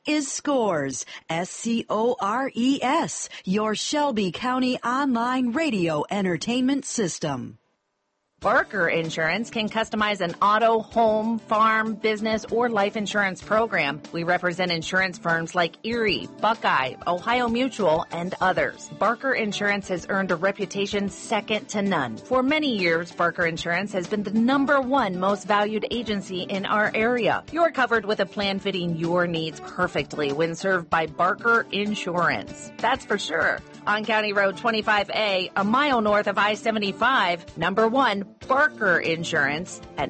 is Scores, SCORES, your Shelby County online radio entertainment system. Barker Insurance can customize an auto, home, farm, business, or life insurance program. We represent insurance firms like Erie, Buckeye, Ohio Mutual, and others. Barker Insurance has earned a reputation second to none. For many years, Barker Insurance has been the #1 most valued agency in our area. You're covered with a plan fitting your needs perfectly when served by Barker Insurance. That's for sure. On County Road 25A, a mile north of I-75, #1, Barker Insurance at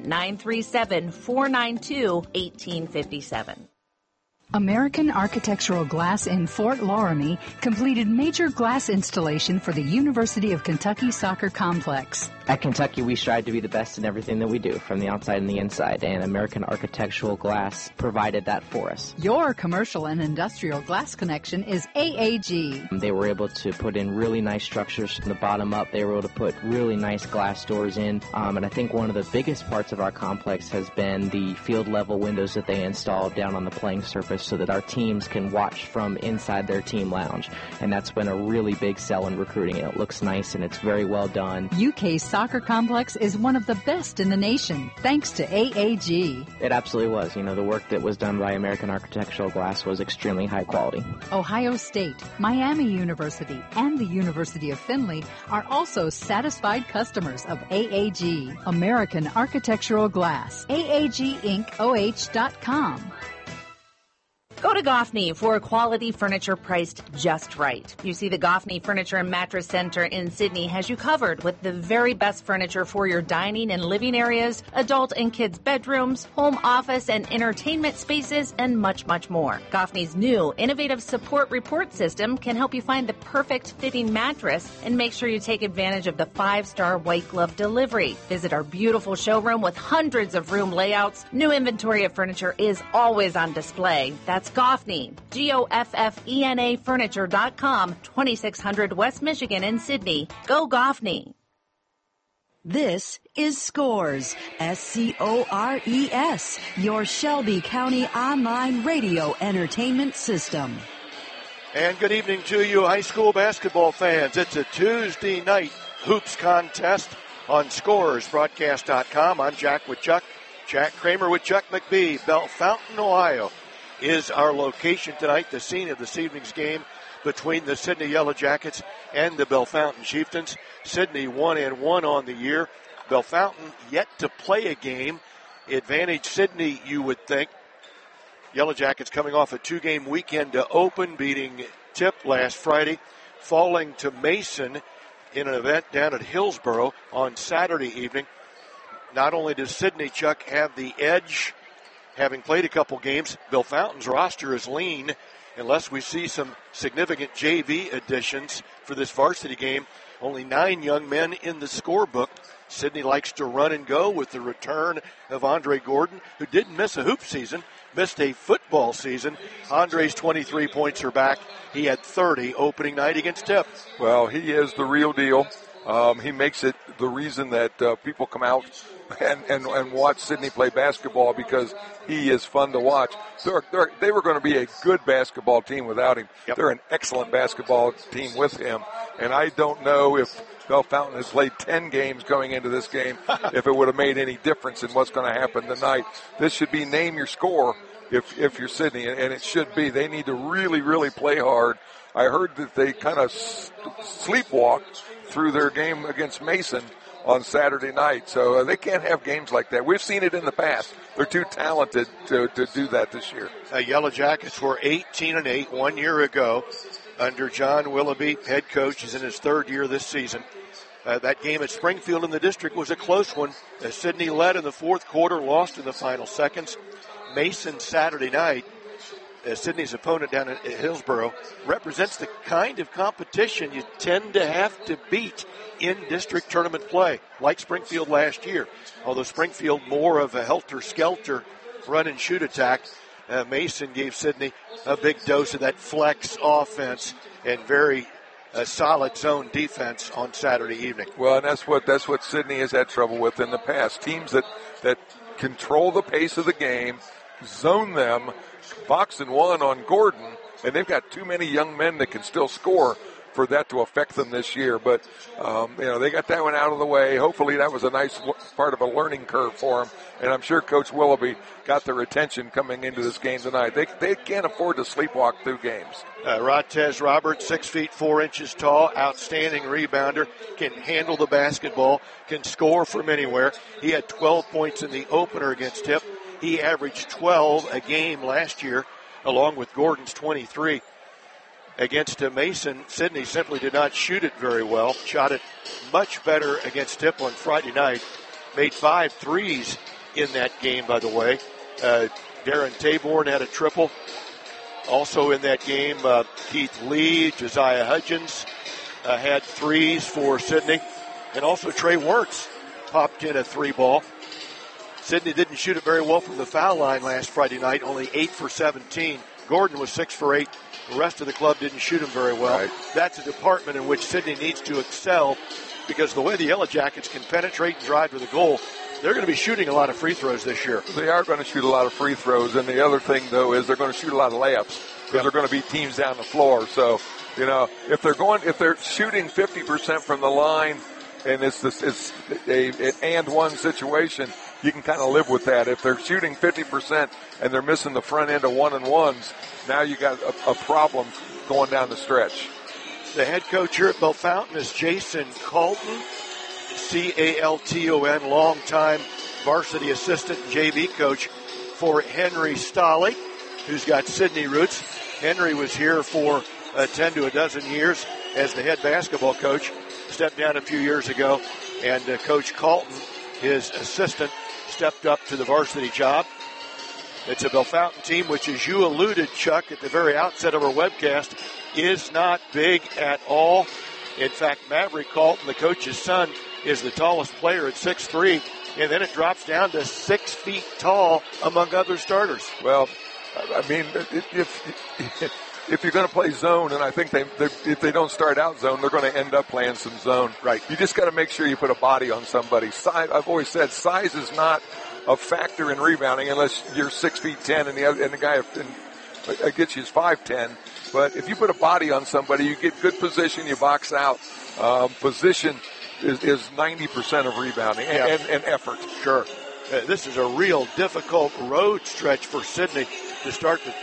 937-492-1857. American Architectural Glass in Fort Loramie completed major glass installation for the University of Kentucky Soccer Complex. At Kentucky, we strive to be the best in everything that we do, from the outside and the inside, and American Architectural Glass provided that for us. Your commercial and industrial glass connection is AAG. They were able to put in really nice structures from the bottom up. They were able to put really nice glass doors in, and I think one of the biggest parts of our complex has been the field-level windows that they installed down on the playing surface so that our teams can watch from inside their team lounge, and that's been a really big sell in recruiting. It looks nice, and it's very well done. UK Soccer Complex is one of the best in the nation, thanks to AAG. It absolutely was. You know, the work that was done by American Architectural Glass was extremely high quality. Ohio State, Miami University, and the University of Findlay are also satisfied customers of AAG, American Architectural Glass. AAGIncOH.com. Go to Goffney for quality furniture priced just right. You see, the Goffney Furniture and Mattress Center in Sydney has you covered with the very best furniture for your dining and living areas, adult and kids' bedrooms, home office and entertainment spaces, and much, much more. Goffney's new innovative support report system can help you find the perfect fitting mattress and make sure you take advantage of the 5-star white glove delivery. Visit our beautiful showroom with hundreds of room layouts. New inventory of furniture is always on display. That's Goffney, GOFFENA Furniture.com, 2600 West Michigan in Sydney. Go Goffney. This is Scores, SCORES, your Shelby County online radio entertainment system. And good evening to you, high school basketball fans. It's a Tuesday night hoops contest on ScoresBroadcast.com. I'm Jack with Chuck Kramer with Chuck McBee. Bellefontaine, Ohio is our location tonight, the scene of this evening's game between the Sydney Yellow Jackets and the Bellefontaine Chieftains. Sydney 1-1 on the year. Bellefontaine yet to play a game. Advantage Sydney, you would think. Yellow Jackets coming off a 2-game weekend to open, beating Tip last Friday, falling to Mason in an event down at Hillsboro on Saturday evening. Not only does Sydney, Chuck, have the edge, having played a couple games, Bellefontaine's roster is lean unless we see some significant JV additions for this varsity game. Only 9 young men in the scorebook. Sydney likes to run and go with the return of Andre Gordon, who didn't miss a hoop season, missed a football season. Andre's 23 points are back. He had 30 opening night against Tip. Well, he is the real deal. He makes it the reason that people come out and watch Sydney play basketball, because he is fun to watch. They were going to be a good basketball team without him. Yep. They're an excellent basketball team with him. And I don't know if Bellefontaine has played 10 games going into this game, if it would have made any difference in what's going to happen tonight. This should be name your score if you're Sydney, and it should be. They need to really, really play hard. I heard that they kind of sleepwalked through their game against Mason on Saturday night, so they can't have games like that. We've seen it in the past. They're too talented to do that this year. Yellow Jackets were 18-8 1 year ago under John Willoughby, head coach. He's in his 3rd year this season. That game at Springfield in the district was a close one. Sydney led in the 4th quarter, lost in the final seconds. Mason Saturday night, Sydney's opponent down at Hillsboro, represents the kind of competition you tend to have to beat in district tournament play, like Springfield last year. Although Springfield more of a helter-skelter run-and-shoot attack, Mason gave Sydney a big dose of that flex offense and very solid zone defense on Saturday evening. Well, and that's what Sydney has had trouble with in the past. Teams that control the pace of the game, zone them, box and one on Gordon, and they've got too many young men that can still score for that to affect them this year. But, they got that one out of the way. Hopefully that was a nice part of a learning curve for them. And I'm sure Coach Willoughby got their attention coming into this game tonight. They can't afford to sleepwalk through games. Rottez Roberts, 6 feet 4 inches tall, outstanding rebounder, can handle the basketball, can score from anywhere. He had 12 points in the opener against Tip. He averaged 12 a game last year, along with Gordon's 23. Against Mason, Sidney simply did not shoot it very well. Shot it much better against Tip on Friday night. Made 5 threes in that game, by the way. Darren Taborn had a triple. Also in that game, Keith Lee, Josiah Hudgens had threes for Sidney. And also Trey Wertz popped in a 3-ball. Sidney didn't shoot it very well from the foul line last Friday night, only 8 for 17. Gordon was 6 for 8. The rest of the club didn't shoot him very well. Right. That's a department in which Sidney needs to excel, because the way the Yellow Jackets can penetrate and drive to the goal, they're going to be shooting a lot of free throws this year. They are going to shoot a lot of free throws, and the other thing, though, is they're going to shoot a lot of layups because they're going to beat teams down the floor. So, if they're shooting 50% from the line, and it's an and one situation, you can kind of live with that. If they're shooting 50% and they're missing the front end of 1-and-1s, now you got a problem going down the stretch. The head coach here at Bellefontaine is Jason Calton, C-A-L-T-O-N, longtime varsity assistant and JV coach for Henry Stolle, who's got Sidney roots. Henry was here for 10 to a dozen years as the head basketball coach, stepped down a few years ago, and Coach Calton, his assistant, stepped up to the varsity job. It's a Bellefontaine team which, as you alluded, Chuck, at the very outset of our webcast, is not big at all. In fact, Maverick Calton, the coach's son, is the tallest player at 6'3", and then it drops down to 6 feet tall among other starters. Well, I mean, if you're going to play zone, and I think if they don't start out zone, they're going to end up playing some zone. Right. You just got to make sure you put a body on somebody. Size, I've always said, size is not a factor in rebounding unless you're 6'10" and the guy gets you is 5'10". But if you put a body on somebody, you get good position, you box out. Position is 90% of rebounding and effort. Sure. This is a real difficult road stretch for Sidney to start the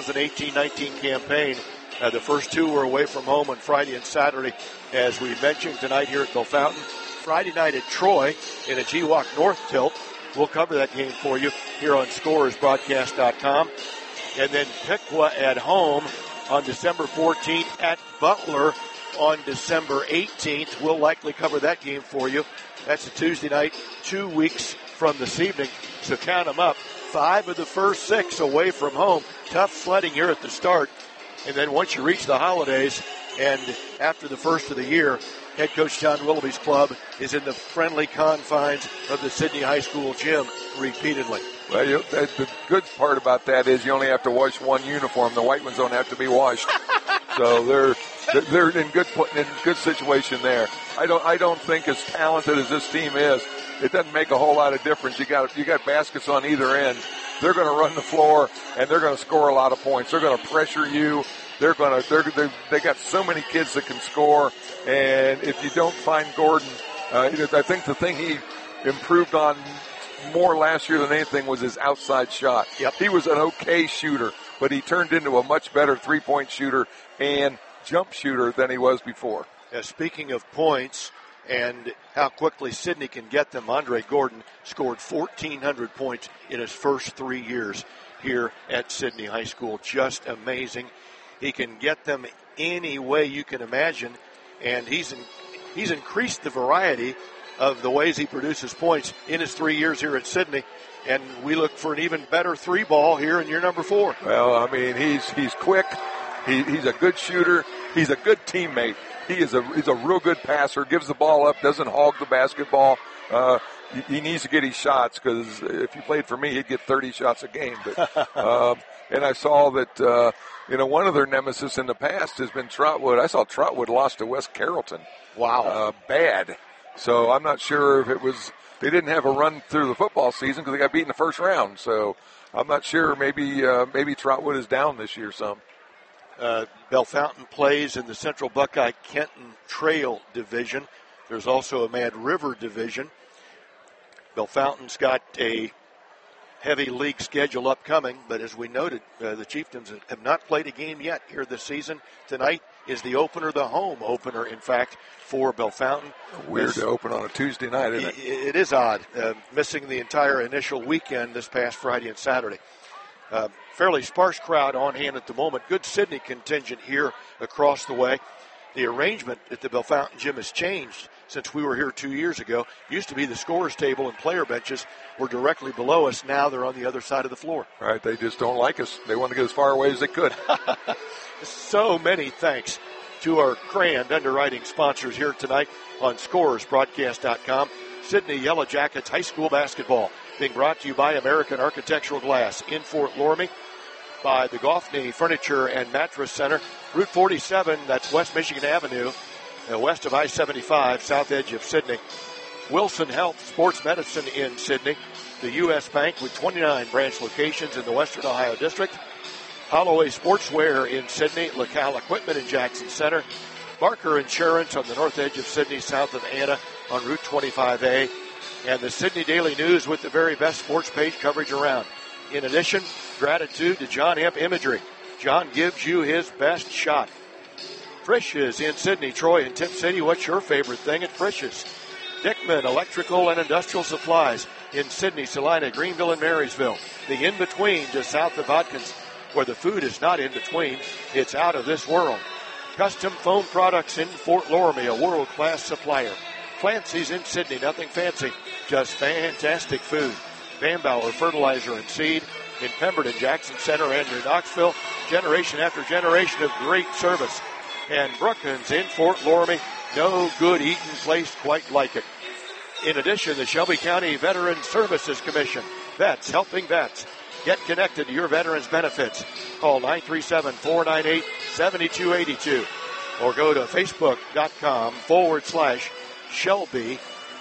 2018-19 campaign. The first 2 were away from home on Friday and Saturday, as we mentioned tonight here at Bellefontaine. Friday night at Troy in a GWalk North tilt. We'll cover that game for you here on ScorersBroadcast.com. And then Piqua at home on December 14th, at Butler on December 18th. We'll likely cover that game for you. That's a Tuesday night, 2 weeks from this evening. So count them up. 5 of the first 6 away from home. Tough sledding here at the start. And then once you reach the holidays and after the first of the year, head coach John Willoughby's club is in the friendly confines of the Sidney High School gym repeatedly. Well, the good part about that is you only have to wash one uniform. The white ones don't have to be washed. So they're in good situation there. I don't think, as talented as this team is, it doesn't make a whole lot of difference. You got baskets on either end. They're going to run the floor and they're going to score a lot of points. They're going to pressure you. They got so many kids that can score. And if you don't find Gordon, I think the thing he improved on more last year than anything was his outside shot. Yep. He was an okay shooter, but he turned into a much better three-point shooter and jump shooter than he was before. Speaking of points and how quickly Sidney can get them, Andre Gordon scored 1,400 points in his first 3 years here at Sidney High School. Just amazing. He can get them any way you can imagine, and he's increased the variety of the ways he produces points in his 3 years here at Sidney, and we look for an even better 3-ball here in year number 4. Well, I mean, he's quick. He's a good shooter. He's a good teammate. He's a real good passer, gives the ball up, doesn't hog the basketball. He needs to get his shots, because if he played for me, he'd get 30 shots a game. But, and I saw that, one of their nemesis in the past has been Trotwood. I saw Trotwood lost to West Carrollton. Wow. Bad. So I'm not sure if it was they didn't have a run through the football season because they got beat in the first round. So I'm not sure. Maybe Trotwood is down this year some. Bellefontaine plays in the Central Buckeye-Kenton Trail Division. There's also a Mad River Division. Bellefontaine's got a heavy league schedule upcoming, but as we noted, the Chieftains have not played a game yet here this season. Tonight is the opener, the home opener, in fact, for Bellefontaine. Weird to open on a Tuesday night, isn't it? It is odd, missing the entire initial weekend this past Friday and Saturday. Fairly sparse crowd on hand at the moment. Good Sidney contingent here across the way. The arrangement at the Bellefontaine gym has changed since we were here 2 years ago. It used to be the scorer's table and player benches were directly below us. Now they're on the other side of the floor. Right, they just don't like us. They want to get as far away as they could. So many thanks to our grand underwriting sponsors here tonight on ScorersBroadcast.com. Sidney Yellow Jackets High School Basketball being brought to you by American Architectural Glass in Fort Loramie, by the Goffney Furniture and Mattress Center, Route 47, that's West Michigan Avenue, west of I-75, south edge of Sidney. Wilson Health Sports Medicine in Sidney, the U.S. Bank with 29 branch locations in the Western Ohio District, Holloway Sportswear in Sidney, LaCal Equipment in Jackson Center, Barker Insurance on the north edge of Sidney, south of Anna on Route 25A, and the Sidney Daily News with the very best sports page coverage around. In addition, gratitude to John Hemp Imagery. John gives you his best shot. Frisch's in Sidney, Troy, and Tip City. What's your favorite thing at Frisch's? Dickman Electrical and Industrial Supplies in Sidney, Salina, Greenville, and Marysville. The in-between just south of Watkins, where the food is not in between. It's out of this world. Custom Foam Products in Fort Loramie, a world-class supplier. Clancy's in Sidney, nothing fancy, just fantastic food. Van Bauer Fertilizer and Seed in Pemberton, Jackson Center, and in Knoxville. Generation after generation of great service. And Brookins in Fort Loramie, no good eating place quite like it. In addition, the Shelby County Veterans Services Commission. Vets helping vets. Get connected to your veterans benefits. Call 937-498-7282 or go to facebook.com/Shelby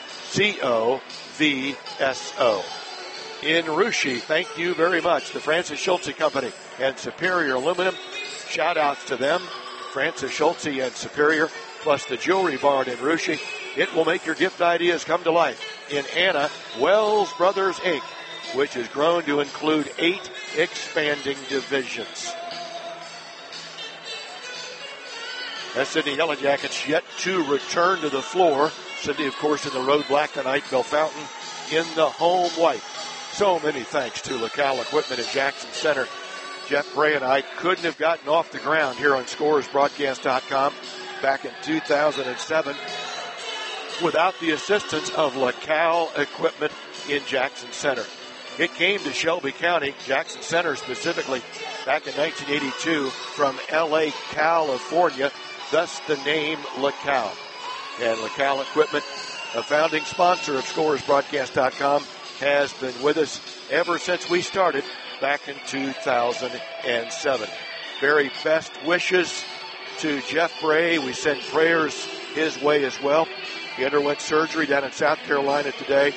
COVSO. In Russia, thank you very much. The Francis Schulze Company and Superior Aluminum. Shout outs to them. Francis Schulze and Superior, plus the Jewelry Barn in Russia. It will make your gift ideas come to life. In Anna, Wells Brothers Inc., which has grown to include 8 expanding divisions. As Sidney Yellow Jackets yet to return to the floor. Sidney, of course, in the road black tonight. Bellefontaine in the home white. So many thanks to LaCal Equipment in Jackson Center. Jeff Bray and I couldn't have gotten off the ground here on ScorersBroadcast.com back in 2007 without the assistance of LaCal Equipment in Jackson Center. It came to Shelby County, Jackson Center specifically, back in 1982 from L.A., California, thus the name LaCal. And LaCal Equipment, a founding sponsor of ScorersBroadcast.com, has been with us ever since we started back in 2007. Very best wishes to Jeff Bray. We send prayers his way as well. He underwent surgery down in South Carolina today.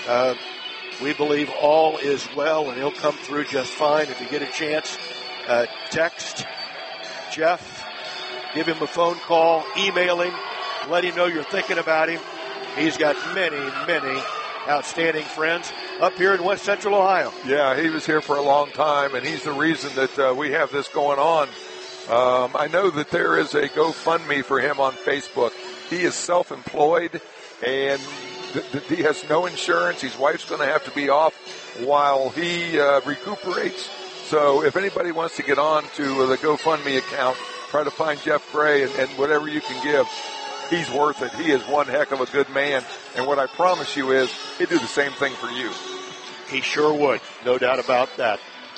We believe all is well, and he'll come through just fine. If you get a chance, text Jeff, give him a phone call, email him, let him know you're thinking about him. He's got many, many outstanding friends up here in West Central Ohio. Yeah, he was here for a long time, and he's the reason that we have this going on. I know that there is a GoFundMe for him on Facebook. He is self-employed, and he has no insurance. His wife's going to have to be off while he recuperates. So if anybody wants to get on to the GoFundMe account, try to find Jeff Bray and whatever you can give. He's worth it. He is one heck of a good man. And what I promise you is he'd do the same thing for you. He sure would. No doubt about that.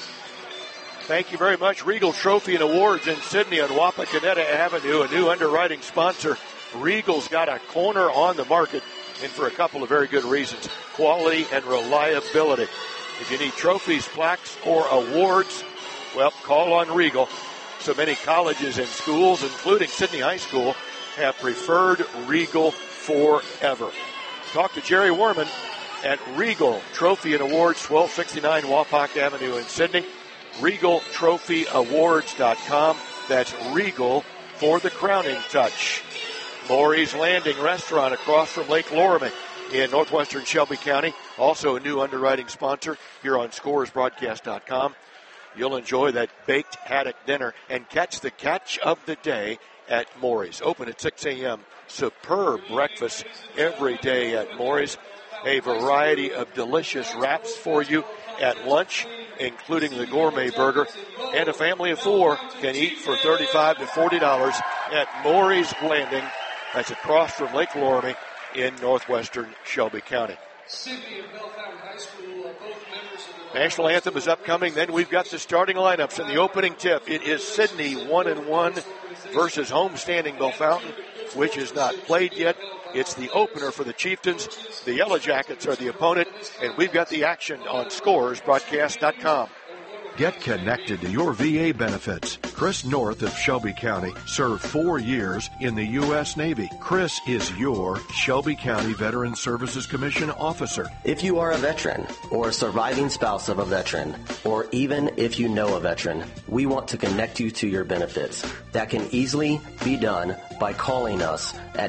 Thank you very much. Regal Trophy and Awards in Sidney on Wapakoneta Avenue, a new underwriting sponsor. Regal's got a corner on the market, and for a couple of very good reasons. Quality and reliability. If you need trophies, plaques, or awards, well, call on Regal. So many colleges and schools, including Sidney High School, have preferred Regal forever. Talk to Jerry Warman at Regal Trophy and Awards, 1269 Wapak Avenue in Sydney. RegalTrophyAwards.com. That's Regal for the crowning touch. Maury's Landing Restaurant across from Lake Loraman in northwestern Shelby County. Also a new underwriting sponsor here on ScoresBroadcast.com. You'll enjoy that baked haddock dinner and catch the catch of the day at Maury's. Open at 6 a.m. Superb breakfast every day at Maury's. A variety of delicious wraps for you at lunch, including the gourmet burger. And a family of four can eat for $35 to $40 at Maury's Landing. That's across from Lake Loraman in northwestern Shelby County. Sydney and Bellefontaine High School, both members of the National anthem is upcoming. Then we've got the starting lineups in the opening tip. It is Sydney 1-1 versus homestanding Bellefontaine, which is not played yet. It's the opener for the Chieftains. The Yellow Jackets are the opponent, and we've got the action on ScoresBroadcast.com. Get connected to your VA benefits. Chris North of Shelby County served 4 years in the U.S. Navy. Chris is your Shelby County Veteran Services Commission officer. If you are a veteran or a surviving spouse of a veteran, or even if you know a veteran, we want to connect you to your benefits. That can easily be done by calling us at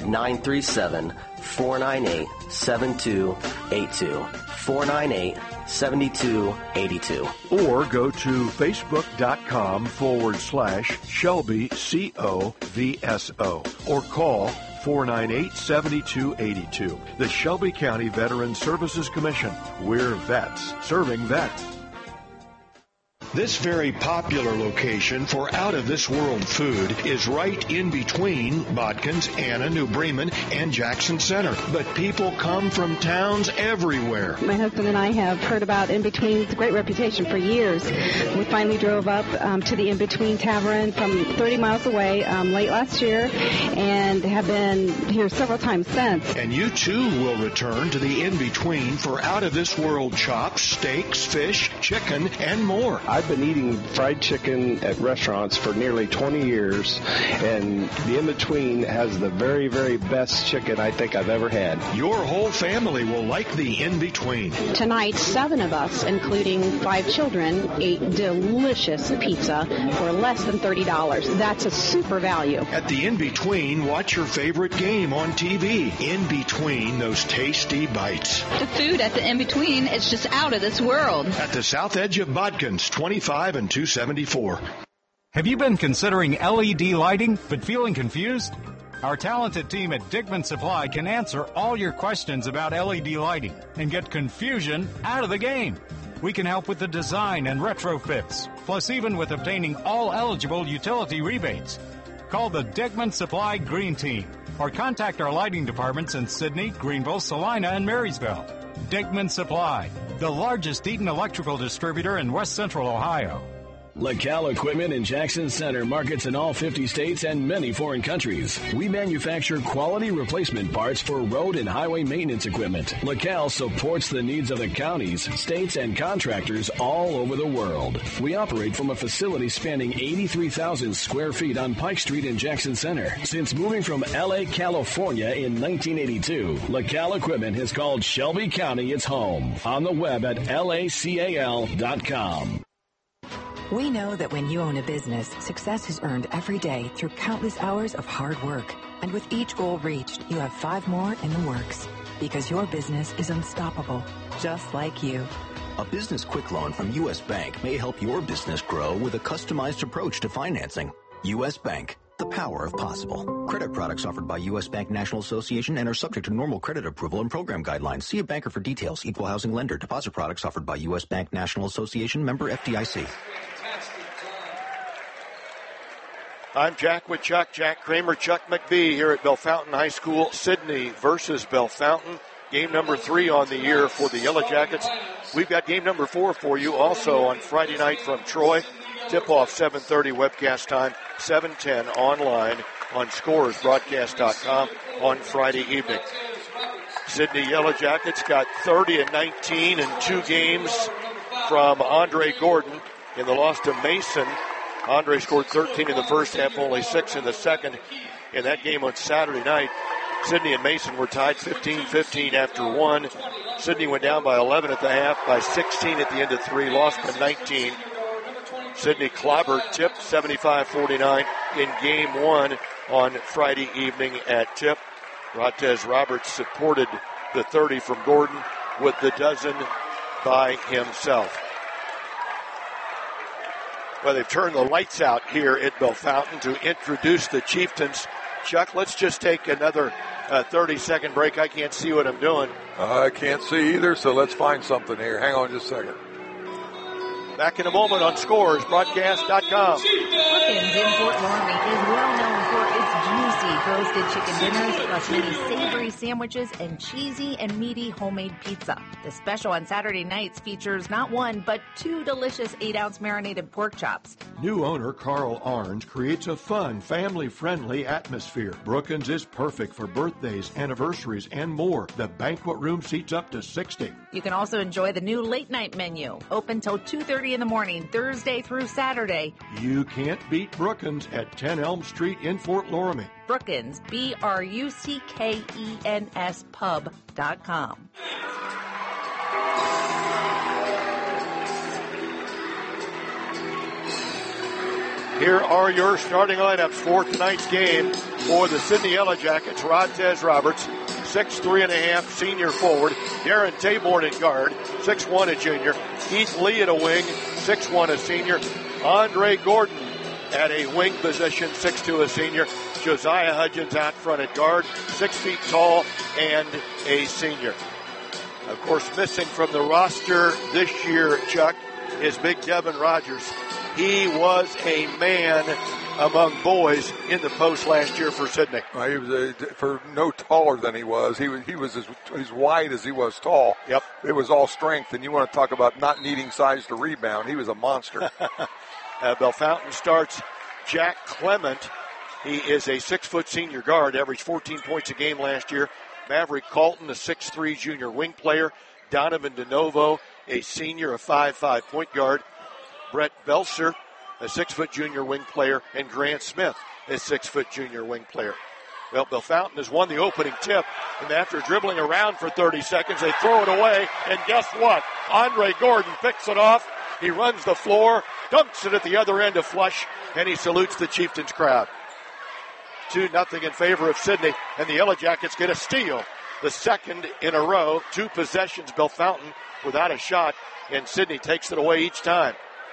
937-498-7282. 498-7282. Or go to facebook.com/Shelby COVSO or call 498-7282. The Shelby County Veteran Services Commission. We're vets serving vets. This very popular location for out-of-this-world food is right in between Bodkins, Anna, New Bremen, and Jackson Center. But people come from towns everywhere. My husband and I have heard about In Between. It's a great reputation for years. We finally drove up to the In Between Tavern from 30 miles away late last year and have been here several times since. And you, too, will return to the In Between for out-of-this-world chops, steaks, fish, chicken, and more. I've been eating fried chicken at restaurants for nearly 20 years, and the In-Between has the very, very best chicken I think I've ever had. Your whole family will like the In-Between. Tonight, 7 of us, including 5 children, ate delicious pizza for less than $30. That's a super value. At the In-Between, watch your favorite game on TV. In between those tasty bites. The food at the In-Between is just out of this world. At the south edge of Bodkins, 25 and 274. Have you been considering LED lighting but feeling confused? Our talented team at Dickman Supply can answer all your questions about LED lighting and get confusion out of the game. We can help with the design and retrofits, plus even with obtaining all eligible utility rebates. Call the Dickman Supply Green Team or contact our lighting departments in Sydney, Greenville, Salina, and Marysville. Dickman Supply, the largest Eaton electrical distributor in West Central Ohio. LaCal Equipment in Jackson Center markets in all 50 states and many foreign countries. We manufacture quality replacement parts for road and highway maintenance equipment. LaCal supports the needs of the counties, states, and contractors all over the world. We operate from a facility spanning 83,000 square feet on Pike Street in Jackson Center. Since moving from L.A., California in 1982, LaCal Equipment has called Shelby County its home. On the web at lacal.com. We know that when you own a business, success is earned every day through countless hours of hard work. And with each goal reached, you have 5 more in the works. Because your business is unstoppable, just like you. A business quick loan from U.S. Bank may help your business grow with a customized approach to financing. U.S. Bank, the power of possible. Credit products offered by U.S. Bank National Association and are subject to normal credit approval and program guidelines. See a banker for details. Equal housing lender. Deposit products offered by U.S. Bank National Association, member FDIC. I'm Jack with Chuck Kramer, Chuck McBee here at Bellefontaine High School. Sydney versus Bellefontaine. Game number 3 on the year for the Yellow Jackets. We've got game number 4 for you also on Friday night from Troy. Tip-off 7:30 webcast time, 7:10 online on ScoresBroadcast.com on Friday evening. Sydney Yellow Jackets got 30-19 in 2 games from Andre Gordon in the loss to Mason. Andre scored 13 in the first half, only 6 in the second. In that game on Saturday night, Sidney and Mason were tied 15-15 after one. Sidney went down by 11 at the half, by 16 at the end of three, lost by 19. Sidney clobbered Tip 75-49 in game one on Friday evening at Tip. Rontez Roberts supported the 30 from Gordon with the dozen by himself. Well, they've turned the lights out here at Bellefontaine to introduce the Chieftains. Chuck, let's just take another 30-second break. I can't see what I'm doing. I can't see either, so let's find something here. Hang on just a second. Back in a moment on Scores, broadcast.com. Brookins in Fort Laramie is well known for its juicy roasted chicken dinners, plus many savory sandwiches and cheesy and meaty homemade pizza. The special on Saturday nights features not one, but two delicious 8-ounce marinated pork chops. New owner Carl Arns creates a fun, family-friendly atmosphere. Brookins is perfect for birthdays, anniversaries, and more. The banquet room seats up to 60. You can also enjoy the new late-night menu, open till 2:30 in the morning, Thursday through Saturday. You can't beat Brookins at 10 Elm Street in Fort Loramie. Brookins, BRUCKENS pub.com. Here are your starting lineups for tonight's game for the Sidney Yellow Jackets. Rontez Roberts, 6'3.5", senior forward. Darren Taborn at guard, 6'1", a junior. Keith Lee at a wing, 6'1", a senior. Andre Gordon at a wing position, 6'2", a senior. Josiah Hudgens out front at guard, 6 feet tall and a senior. Of course, missing from the roster this year, Chuck, is Big Devin Rogers. He was a man among boys in the post last year for Sidney. Well, he was for no taller than he was. He was as wide as he was tall. Yep. It was all strength, and you want to talk about not needing size to rebound. He was a monster. Bellefontaine starts Jack Clement. He is a 6-foot senior guard, averaged 14 points a game last year. Maverick Colton, a 6'3" junior wing player. Donovan DeNovo, a senior, a 5'5" point guard. Brett Belser, a 6-foot junior wing player, and Grant Smith, a 6-foot junior wing player. Well, Bellefontaine has won the opening tip, and after dribbling around for 30 seconds, they throw it away, and guess what? Andre Gordon picks it off. He runs the floor, dunks it at the other end of Flush, and he salutes the Chieftains crowd. 2-0 in favor of Sidney, and the Yellow Jackets get a steal. The second in a row, 2 possessions, Bellefontaine without a shot, and Sidney takes it away each time.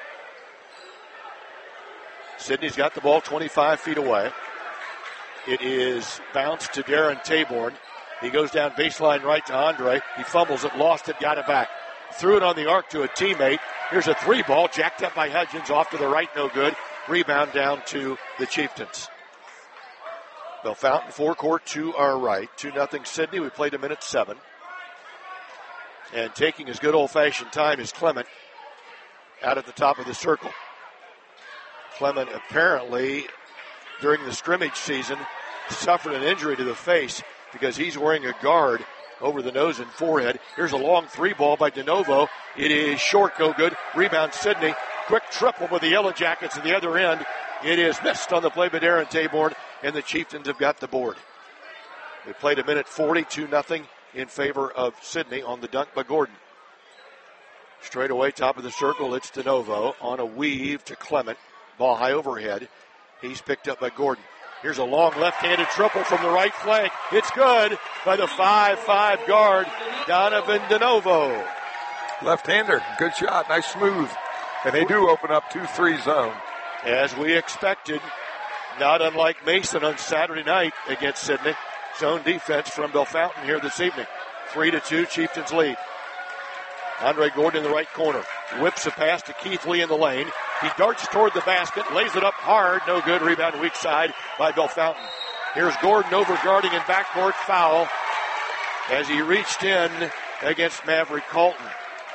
Sidney's got the ball 25 feet away. It is bounced to Darren Taborn. He goes down baseline right to Andre. He fumbles it, lost it, got it back. Threw it on the arc to a teammate. Here's a 3 ball, jacked up by Hudgens, off to the right, no good. Rebound down to the Chieftains. Bellefontaine forecourt to our right. 2-0 Sidney. We played a minute 7. And taking his good old-fashioned time is Clement out at the top of the circle. Clement apparently, during the scrimmage season, suffered an injury to the face because he's wearing a guard over the nose and forehead. Here's a long 3 ball by DeNovo. It is short, no good. Rebound Sidney. Quick triple with the Yellow Jackets at the other end. It is missed on the play by Darren Taborn, and the Chieftains have got the board. We played a minute 40, 2-0 in favor of Sidney on the dunk by Gordon. Straight away, top of the circle, it's DeNovo on a weave to Clement. Ball high overhead. He's picked up by Gordon. Here's a long left-handed triple from the right flank. It's good by the 5'5" guard, Donovan DeNovo. Left-hander, good shot, nice smooth. And they do open up 2-3 zone. As we expected, not unlike Mason on Saturday night against Sidney. Zone defense from Bellefontaine here this evening. 3-2, Chieftains lead. Andre Gordon in the right corner. Whips a pass to Keith Lee in the lane. He darts toward the basket, lays it up hard. No good. Rebound weak side by Bellefontaine. Here's Gordon over guarding in backcourt, foul as he reached in against Maverick Colton.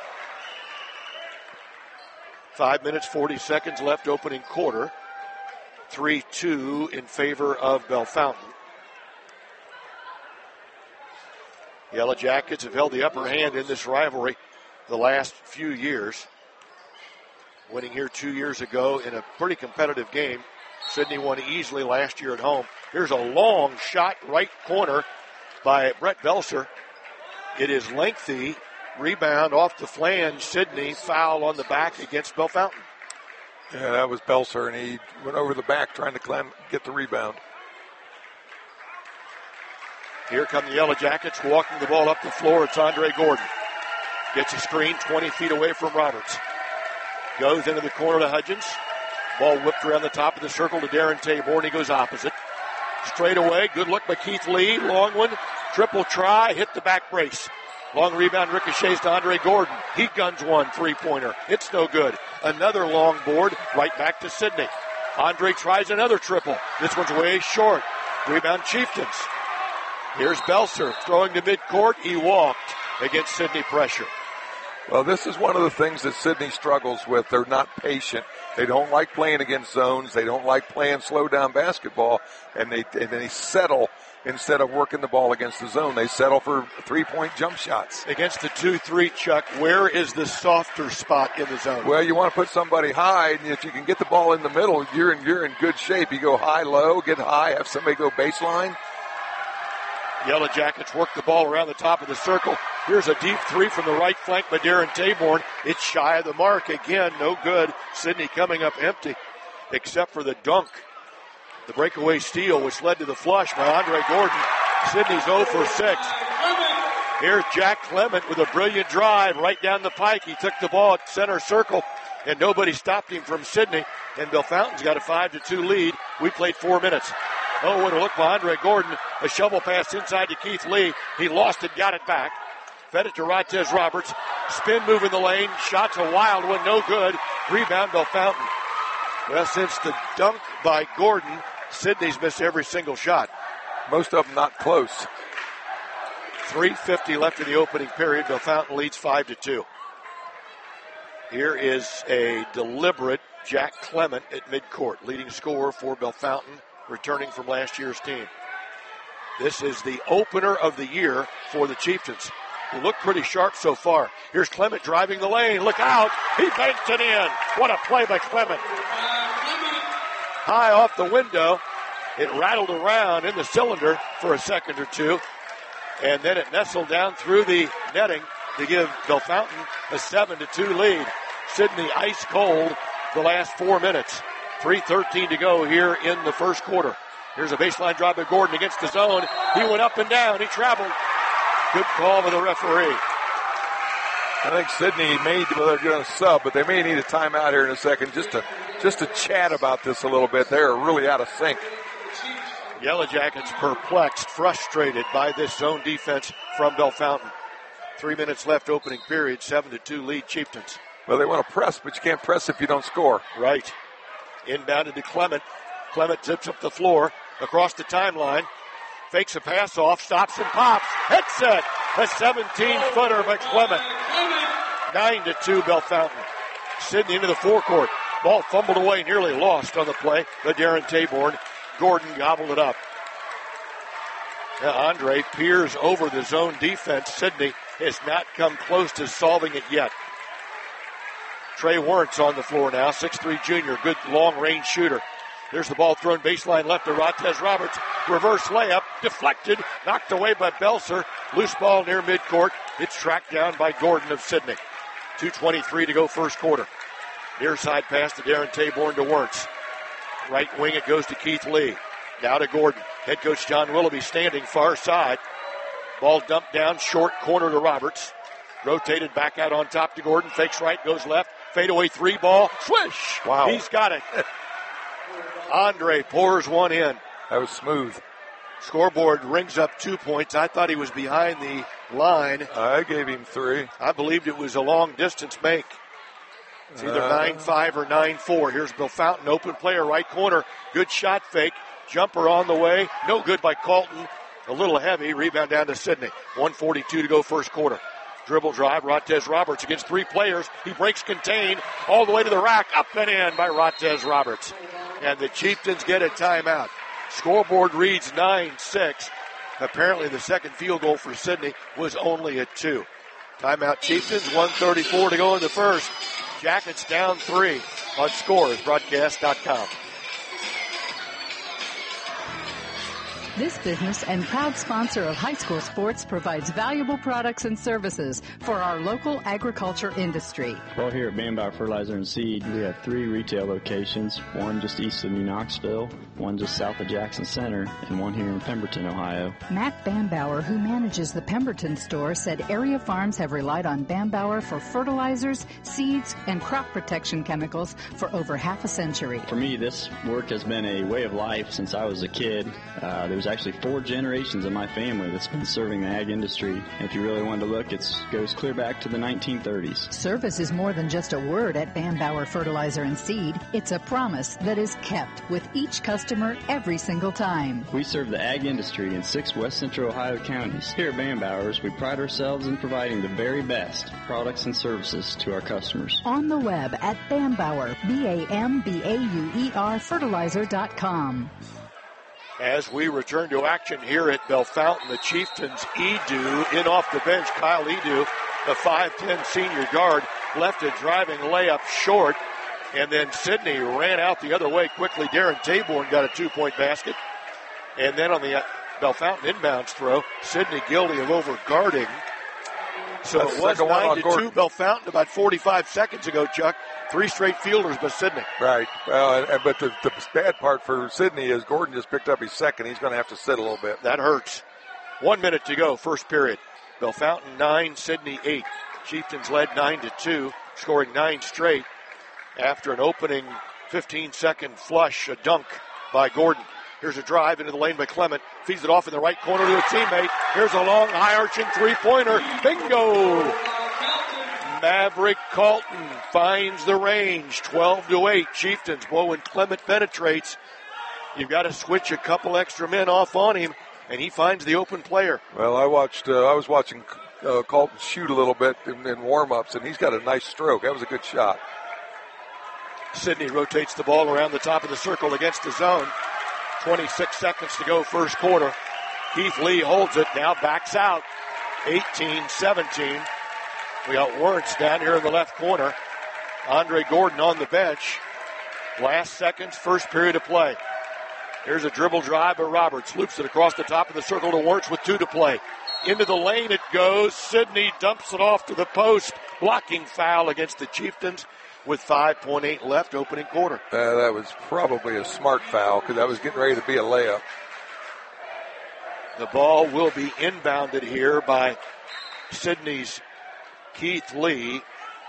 5 minutes, 40 seconds left opening quarter. 3-2 in favor of Bellefontaine. Yellow Jackets have held the upper hand in this rivalry the last few years. Winning here 2 years ago in a pretty competitive game. Sidney won easily last year at home. Here's a long shot, right corner. by Brett Belser. It is lengthy. Rebound off the flange. Sidney foul on the back against Bellefontaine. Yeah, that was Belser, and he went over the back trying to get the rebound. Here come the Yellow Jackets walking the ball up the floor. It's Andre Gordon. Gets a screen 20 feet away from Roberts. Goes into the corner to Hudgens. Ball whipped around the top of the circle to Darren Taborn. He goes opposite. Straight away. Good look by Keith Lee. Long one. Triple try. Hit the back brace. Long rebound ricochets to Andre Gordon. He guns one three-pointer. It's no good. Another long board right back to Sidney. Andre tries another triple. This one's way short. Rebound Chieftains. Here's Belser throwing to midcourt. He walked against Sidney pressure. Well, this is one of the things that Sidney struggles with. They're not patient. They don't like playing against zones. They don't like playing slow-down basketball, and they settle. Instead of working the ball against the zone, they settle for three-point jump shots. Against the 2-3, Chuck, where is the softer spot in the zone? Well, you want to put somebody high, and if you can get the ball in the middle, you're in good shape. You go high, low, get high, have somebody go baseline. Yellow Jackets work the ball around the top of the circle. Here's a deep three from the right flank by Darren Taborn. It's shy of the mark again. No good. Sidney coming up empty, except for the dunk. The breakaway steal, which led to the flush by Andre Gordon. Sidney's 0 for 6. Here's Jack Clement with a brilliant drive right down the pike. He took the ball at center circle, and nobody stopped him from Sidney. And Bellefontaine's got a 5-2 lead. We played 4 minutes. Oh, what a look by Andre Gordon. A shovel pass inside to Keith Lee. He lost it, got it back. Fed it to Rottez Roberts. Spin move in the lane. Shot's a wild one, no good. Rebound Bellefontaine. Well, since the dunk by Gordon, Sidney's missed every single shot. Most of them not close. 3:50 left in the opening period. Bellefontaine leads 5-2. Here is a deliberate Jack Clement at midcourt, leading scorer for Bellefontaine, returning from last year's team. This is the opener of the year for the Chieftains, who look pretty sharp so far. Here's Clement driving the lane. Look out. He banked it in. What a play by Clement. High off the window. It rattled around in the cylinder for a second or two, and then it nestled down through the netting to give Bellefontaine a 7-2 lead. Sidney ice cold the last 4 minutes. 3:13 to go here in the first quarter. Here's a baseline drive by Gordon against the zone. He went up and down. He traveled. Good call by the referee. I think Sidney they're going to sub, but they may need a timeout here in a second just to chat about this a little bit. They're really out of sync. Yellow Jackets perplexed, frustrated by this zone defense from Bellefontaine. 3 minutes left opening period, 7-2 lead Chieftains. Well, they want to press, but you can't press if you don't score. Right. Inbounded to Clement. Clement zips up the floor across the timeline. Fakes a pass off, stops and pops. Headset. A 17-footer by Clement. 9-2 Bellefontaine. Sidney into the forecourt. Ball fumbled away, nearly lost on the play by Darren Taborn. Gordon gobbled it up. Now Andre peers over the zone defense. Sidney has not come close to solving it yet. Trey Warrant's on the floor now, 6'3 junior, good long-range shooter. There's the ball thrown baseline left to Rottez Roberts. Reverse layup, deflected, knocked away by Belser. Loose ball near midcourt. It's tracked down by Gordon of Sidney. 2:23 to go first quarter. Near side pass to Darren Taborn to Warrants. Right wing, it goes to Keith Lee. Now to Gordon. Head coach John Willoughby standing far side. Ball dumped down, short corner to Roberts. Rotated back out on top to Gordon. Fakes right, goes left. Fadeaway three ball. Swish! Wow. He's got it. Andre pours one in. That was smooth. Scoreboard rings up 2 points. I thought he was behind the line. I gave him 3. I believed it was a long distance make. It's either 9-5 or 9-4. Here's Bellefontaine, open player, right corner. Good shot fake. Jumper on the way. No good by Colton. A little heavy. Rebound down to Sidney. 1:42 to go first quarter. Dribble drive. Rottez Roberts against 3 players. He breaks contain all the way to the rack. Up and in by Rottez Roberts. And the Chieftains get a timeout. Scoreboard reads 9-6. Apparently the second field goal for Sidney was only a 2. Timeout Chieftains. 1:34 to go in the first. Jackets down 3 on Scores, broadcast.com. This business and proud sponsor of high school sports provides valuable products and services for our local agriculture industry. Well, here at Bambauer Fertilizer and Seed, we have 3 retail locations, one just east of New Knoxville, one just south of Jackson Center, and one here in Pemberton, Ohio. Matt Bambauer, who manages the Pemberton store, said area farms have relied on Bambauer for fertilizers, seeds, and crop protection chemicals for over half a century. For me, this work has been a way of life since I was a kid. There's actually 4 generations of my family that's been serving the ag industry. And if you really want to look, it goes clear back to the 1930s. Service is more than just a word at Bambauer Fertilizer and Seed. It's a promise that is kept with each customer every single time. We serve the ag industry in 6 West Central Ohio counties. Here at Bambauer's, we pride ourselves in providing the very best products and services to our customers. On the web at Bambauer, BAMBAUER fertilizer.com. As we return to action here at Bellefontaine, the Chieftains, Edu in off the bench. Kyle Edu, the 5'10 senior guard, left a driving layup short, and then Sidney ran out the other way quickly. Darren Taborn got a 2-point basket. And then on the Bellefontaine inbounds throw, Sidney guilty of over-guarding. So it was 9-2 Bellefontaine about 45 seconds ago, Chuck. 3 straight fielders by Sidney. Right. Well, but the bad part for Sidney is Gordon just picked up his second. He's going to have to sit a little bit. That hurts. 1 minute to go, first period. Bellefontaine 9, Sidney 8. Chieftains led 9-2, scoring 9 straight after an opening 15-second flush, a dunk by Gordon. Here's a drive into the lane by Clement. Feeds it off in the right corner to a teammate. Here's a long, high-arching three-pointer. Bingo! Maverick Colton finds the range. 12-8. Chieftains. Boy, when Clement penetrates, you've got to switch a couple extra men off on him, and he finds the open player. Well, I was watching Colton shoot a little bit in warm-ups, and he's got a nice stroke. That was a good shot. Sidney rotates the ball around the top of the circle against the zone. 26 seconds to go, first quarter. Keith Lee holds it, now backs out. 18-17. We got Wernz down here in the left corner. Andre Gordon on the bench. Last seconds, first period of play. Here's a dribble drive by Roberts. Loops it across the top of the circle to Wernz with 2 to play. Into the lane it goes. Sidney dumps it off to the post. Blocking foul against the Chieftains with 5.8 left, opening quarter. That was probably a smart foul because that was getting ready to be a layup. The ball will be inbounded here by Sidney's Keith Lee.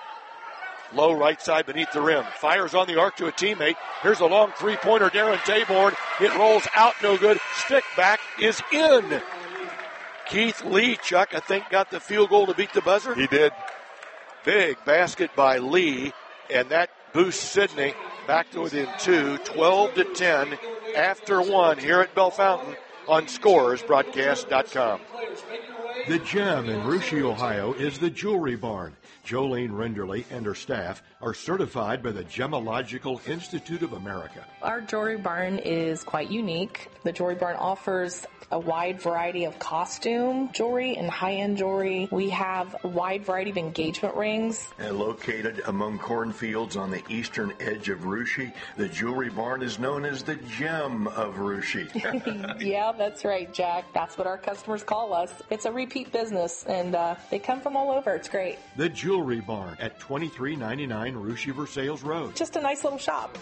Low right side beneath the rim. Fires on the arc to a teammate. Here's a long three-pointer. Darren Taborn. It rolls out, no good. Stick back is in. Keith Lee, Chuck, I think, got the field goal to beat the buzzer. He did. Big basket by Lee, and that boosts Sidney back to within 2, 12-10 after 1 here at Bellefontaine on ScoresBroadcast.com. The Gem in Russia, Ohio is the Jewelry Barn. Jolene Renderly and her staff are certified by the Gemological Institute of America. Our Jewelry Barn is quite unique. The Jewelry Barn offers a wide variety of costume jewelry and high-end jewelry. We have a wide variety of engagement rings. And located among cornfields on the eastern edge of Russia, the Jewelry Barn is known as the Gem of Russia. Yeah, that's right, Jack. That's what our customers call us. It's a repeat business, and they come from all over. It's great. The Jewelry Barn at 2399 Russia Versailles Road. Just a nice little shop.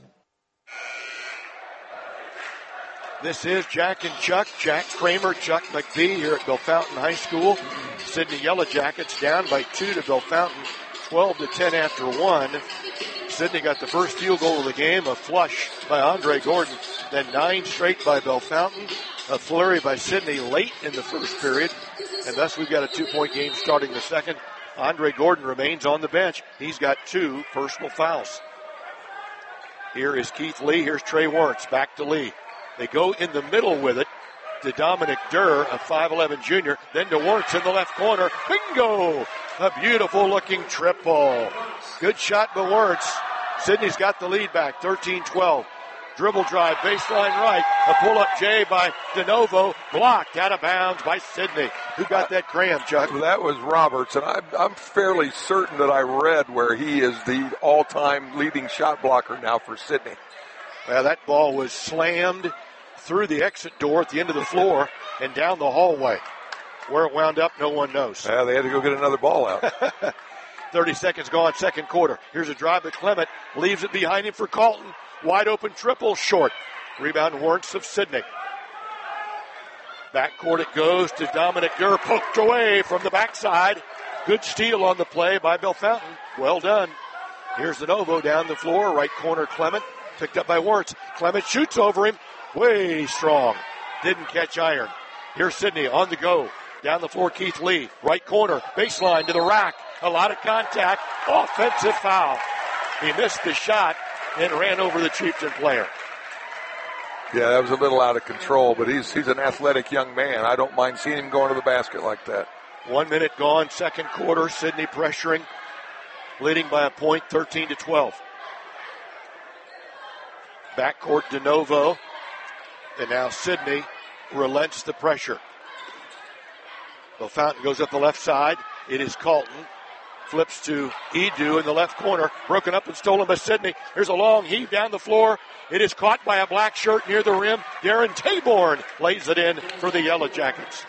This is Jack and Chuck. Jack Kramer, Chuck McBee here at Bellefontaine High School. Sidney Yellow Jackets down by 2 to Bellefontaine, 12-10 after 1. Sidney got the first field goal of the game, a flush by Andre Gordon, then 9 straight by Bellefontaine, a flurry by Sidney late in the first period, and thus we've got a 2-point game starting the second. Andre Gordon remains on the bench. He's got 2 personal fouls. Here is Keith Lee. Here's Trey Wernz. Back to Lee. They go in the middle with it to Dominic Durr, a 5'11 junior. Then to Wernz in the left corner. Bingo! A beautiful-looking triple. Good shot by Wernz. Sidney's got the lead back, 13-12. Dribble drive, baseline right. A pull-up J by DeNovo. Blocked out of bounds by Sidney. Who got that cram, Chuck? That was Roberts, and I'm fairly certain that I read where he is the all-time leading shot blocker now for Sidney. Well, that ball was slammed through the exit door at the end of the floor and down the hallway. Where it wound up, no one knows. Yeah, they had to go get another ball out. 30 seconds gone, second quarter. Here's a drive to Clement. Leaves it behind him for Colton. Wide open triple, short. Rebound Warrants of Sidney. Backcourt it goes to Dominic Durr. Poked away from the backside. Good steal on the play by Belfountain. Well done. Here's the Novo down the floor. Right corner, Clement. Picked up by Warrants. Clement shoots over him. Way strong. Didn't catch iron. Here's Sidney on the go. Down the floor, Keith Lee. Right corner. Baseline to the rack. A lot of contact. Offensive foul. He missed the shot and ran over the Chieftain player. Yeah, that was a little out of control, but he's an athletic young man. I don't mind seeing him going to the basket like that. 1 minute gone, second quarter. Sidney pressuring, leading by a point, 13-12. Backcourt de novo, and now Sidney relents the pressure. Belfountain goes up the left side. It is Colton. Flips to Edu in the left corner. Broken up and stolen by Sidney. There's a long heave down the floor. It is caught by a black shirt near the rim. Darren Taborn lays it in for the Yellow Jackets.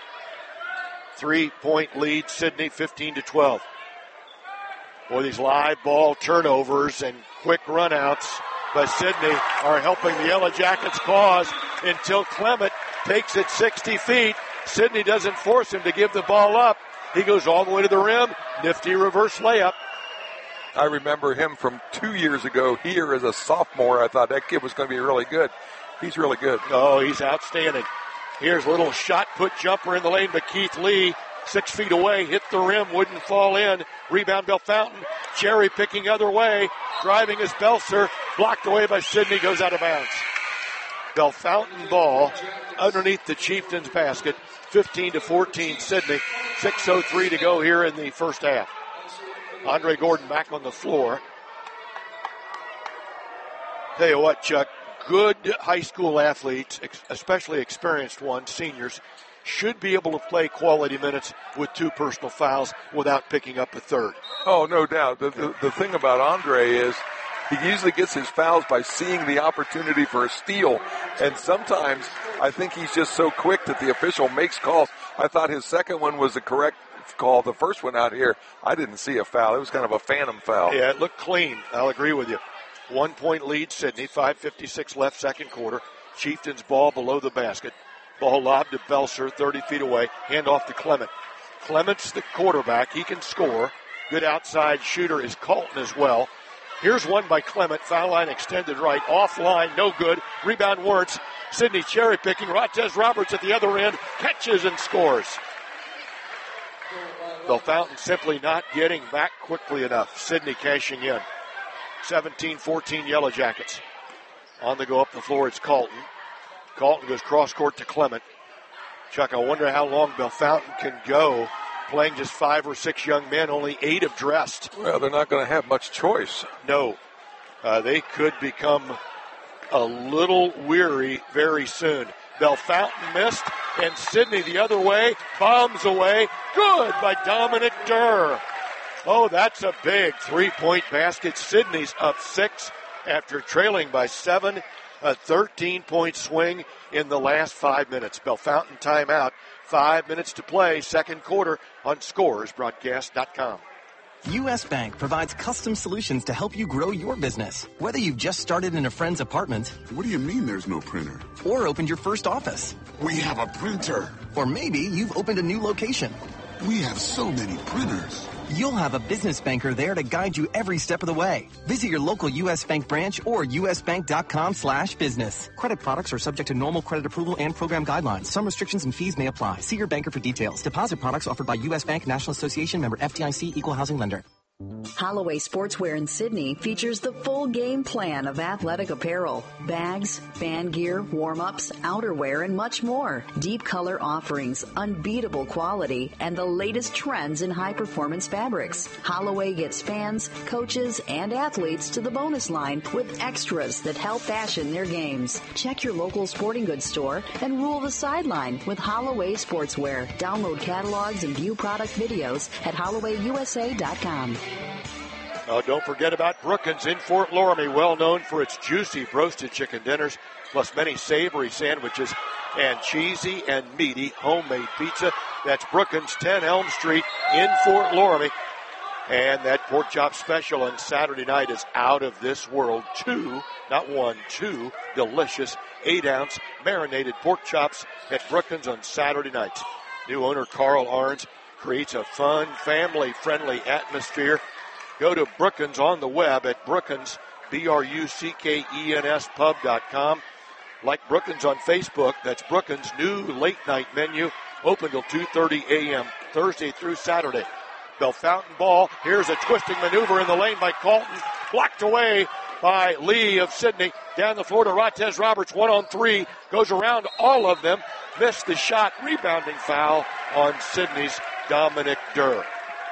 3-point lead, Sidney, 15-12. Boy, these live ball turnovers and quick runouts by Sidney are helping the Yellow Jackets' cause until Clement takes it 60 feet. Sidney doesn't force him to give the ball up. He goes all the way to the rim. Nifty reverse layup. I remember him from 2 years ago here as a sophomore. I thought that kid was going to be really good. He's really good. Oh, he's outstanding. Here's a little shot put jumper in the lane, but Keith Lee, 6 feet away, hit the rim, wouldn't fall in. Rebound Belfountain. Cherry picking other way. Driving is Belser. Blocked away by Sidney. Goes out of bounds. Belfountain ball underneath the Chieftains basket. 15-14 Sidney. 6:03 to go here in the first half. Andre Gordon back on the floor. Tell you what, Chuck, good high school athletes, especially experienced ones, seniors, should be able to play quality minutes with 2 personal fouls without picking up a third. Oh, no doubt. The thing about Andre is he usually gets his fouls by seeing the opportunity for a steal. And sometimes I think he's just so quick that the official makes calls. I thought his second one was the correct call. The first one out here, I didn't see a foul. It was kind of a phantom foul. Yeah, it looked clean. I'll agree with you. 1 point lead, Sidney. 5:56 left, second quarter. Chieftains ball below the basket. Ball lobbed to Belser, 30 feet away. Hand off to Clement. Clement's the quarterback. He can score. Good outside shooter is Colton as well. Here's one by Clement. Foul line extended right. Offline, no good. Rebound Warrants. Sidney cherry picking. Rontez Roberts at the other end. Catches and scores. Belfountain simply not getting back quickly enough. Sidney cashing in. 17-14 Yellow Jackets. On the go up the floor, it's Colton. Colton goes cross court to Clement. Chuck, I wonder how long Belfountain can go playing just 5 or 6 young men. Only 8 have dressed. Well, they're not going to have much choice. No. They could become a little weary very soon. Belfountain missed, and Sidney the other way, bombs away. Good by Dominic Durr. Oh, that's a big 3-point basket. Sidney's up 6 after trailing by 7. A 13-point swing in the last 5 minutes. Belfountain timeout. 5 minutes to play, second quarter on ScoresBroadcast.com. U.S. Bank provides custom solutions to help you grow your business. Whether you've just started in a friend's apartment. What do you mean there's no printer? Or opened your first office. We have a printer. Or maybe you've opened a new location. We have so many printers. You'll have a business banker there to guide you every step of the way. Visit your local U.S. Bank branch or usbank.com/business. Credit products are subject to normal credit approval and program guidelines. Some restrictions and fees may apply. See your banker for details. Deposit products offered by U.S. Bank National Association, member FDIC, equal housing lender. Holloway Sportswear in Sydney features the full game plan of athletic apparel, bags, fan gear, warm-ups, outerwear, and much more. Deep color offerings, unbeatable quality, and the latest trends in high-performance fabrics. Holloway gets fans, coaches, and athletes to the bonus line with extras that help fashion their games. Check your local sporting goods store and rule the sideline with Holloway Sportswear. Download catalogs and view product videos at HollowayUSA.com. Oh, don't forget about Brookins in Fort Loramie, well known for its juicy roasted chicken dinners, plus many savory sandwiches and cheesy and meaty homemade pizza. That's Brookins, 10 Elm Street in Fort Loramie. And that pork chop special on Saturday night is out of this world. 2 delicious 8-ounce marinated pork chops at Brookins on Saturday nights. New owner Carl Arns creates a fun, family-friendly atmosphere. Go to Brookins on the web at Brookins, BRUCKENS pub.com. Like Brookins on Facebook, that's Brookins' new late-night menu, open till 2:30 a.m., Thursday through Saturday. Bellefontaine ball. Here's a twisting maneuver in the lane by Colton. Blocked away by Lee of Sydney. Down the floor to Rottez Roberts. 1-on-3. Goes around all of them. Missed the shot. Rebounding foul on Sydney's Dominic Durr.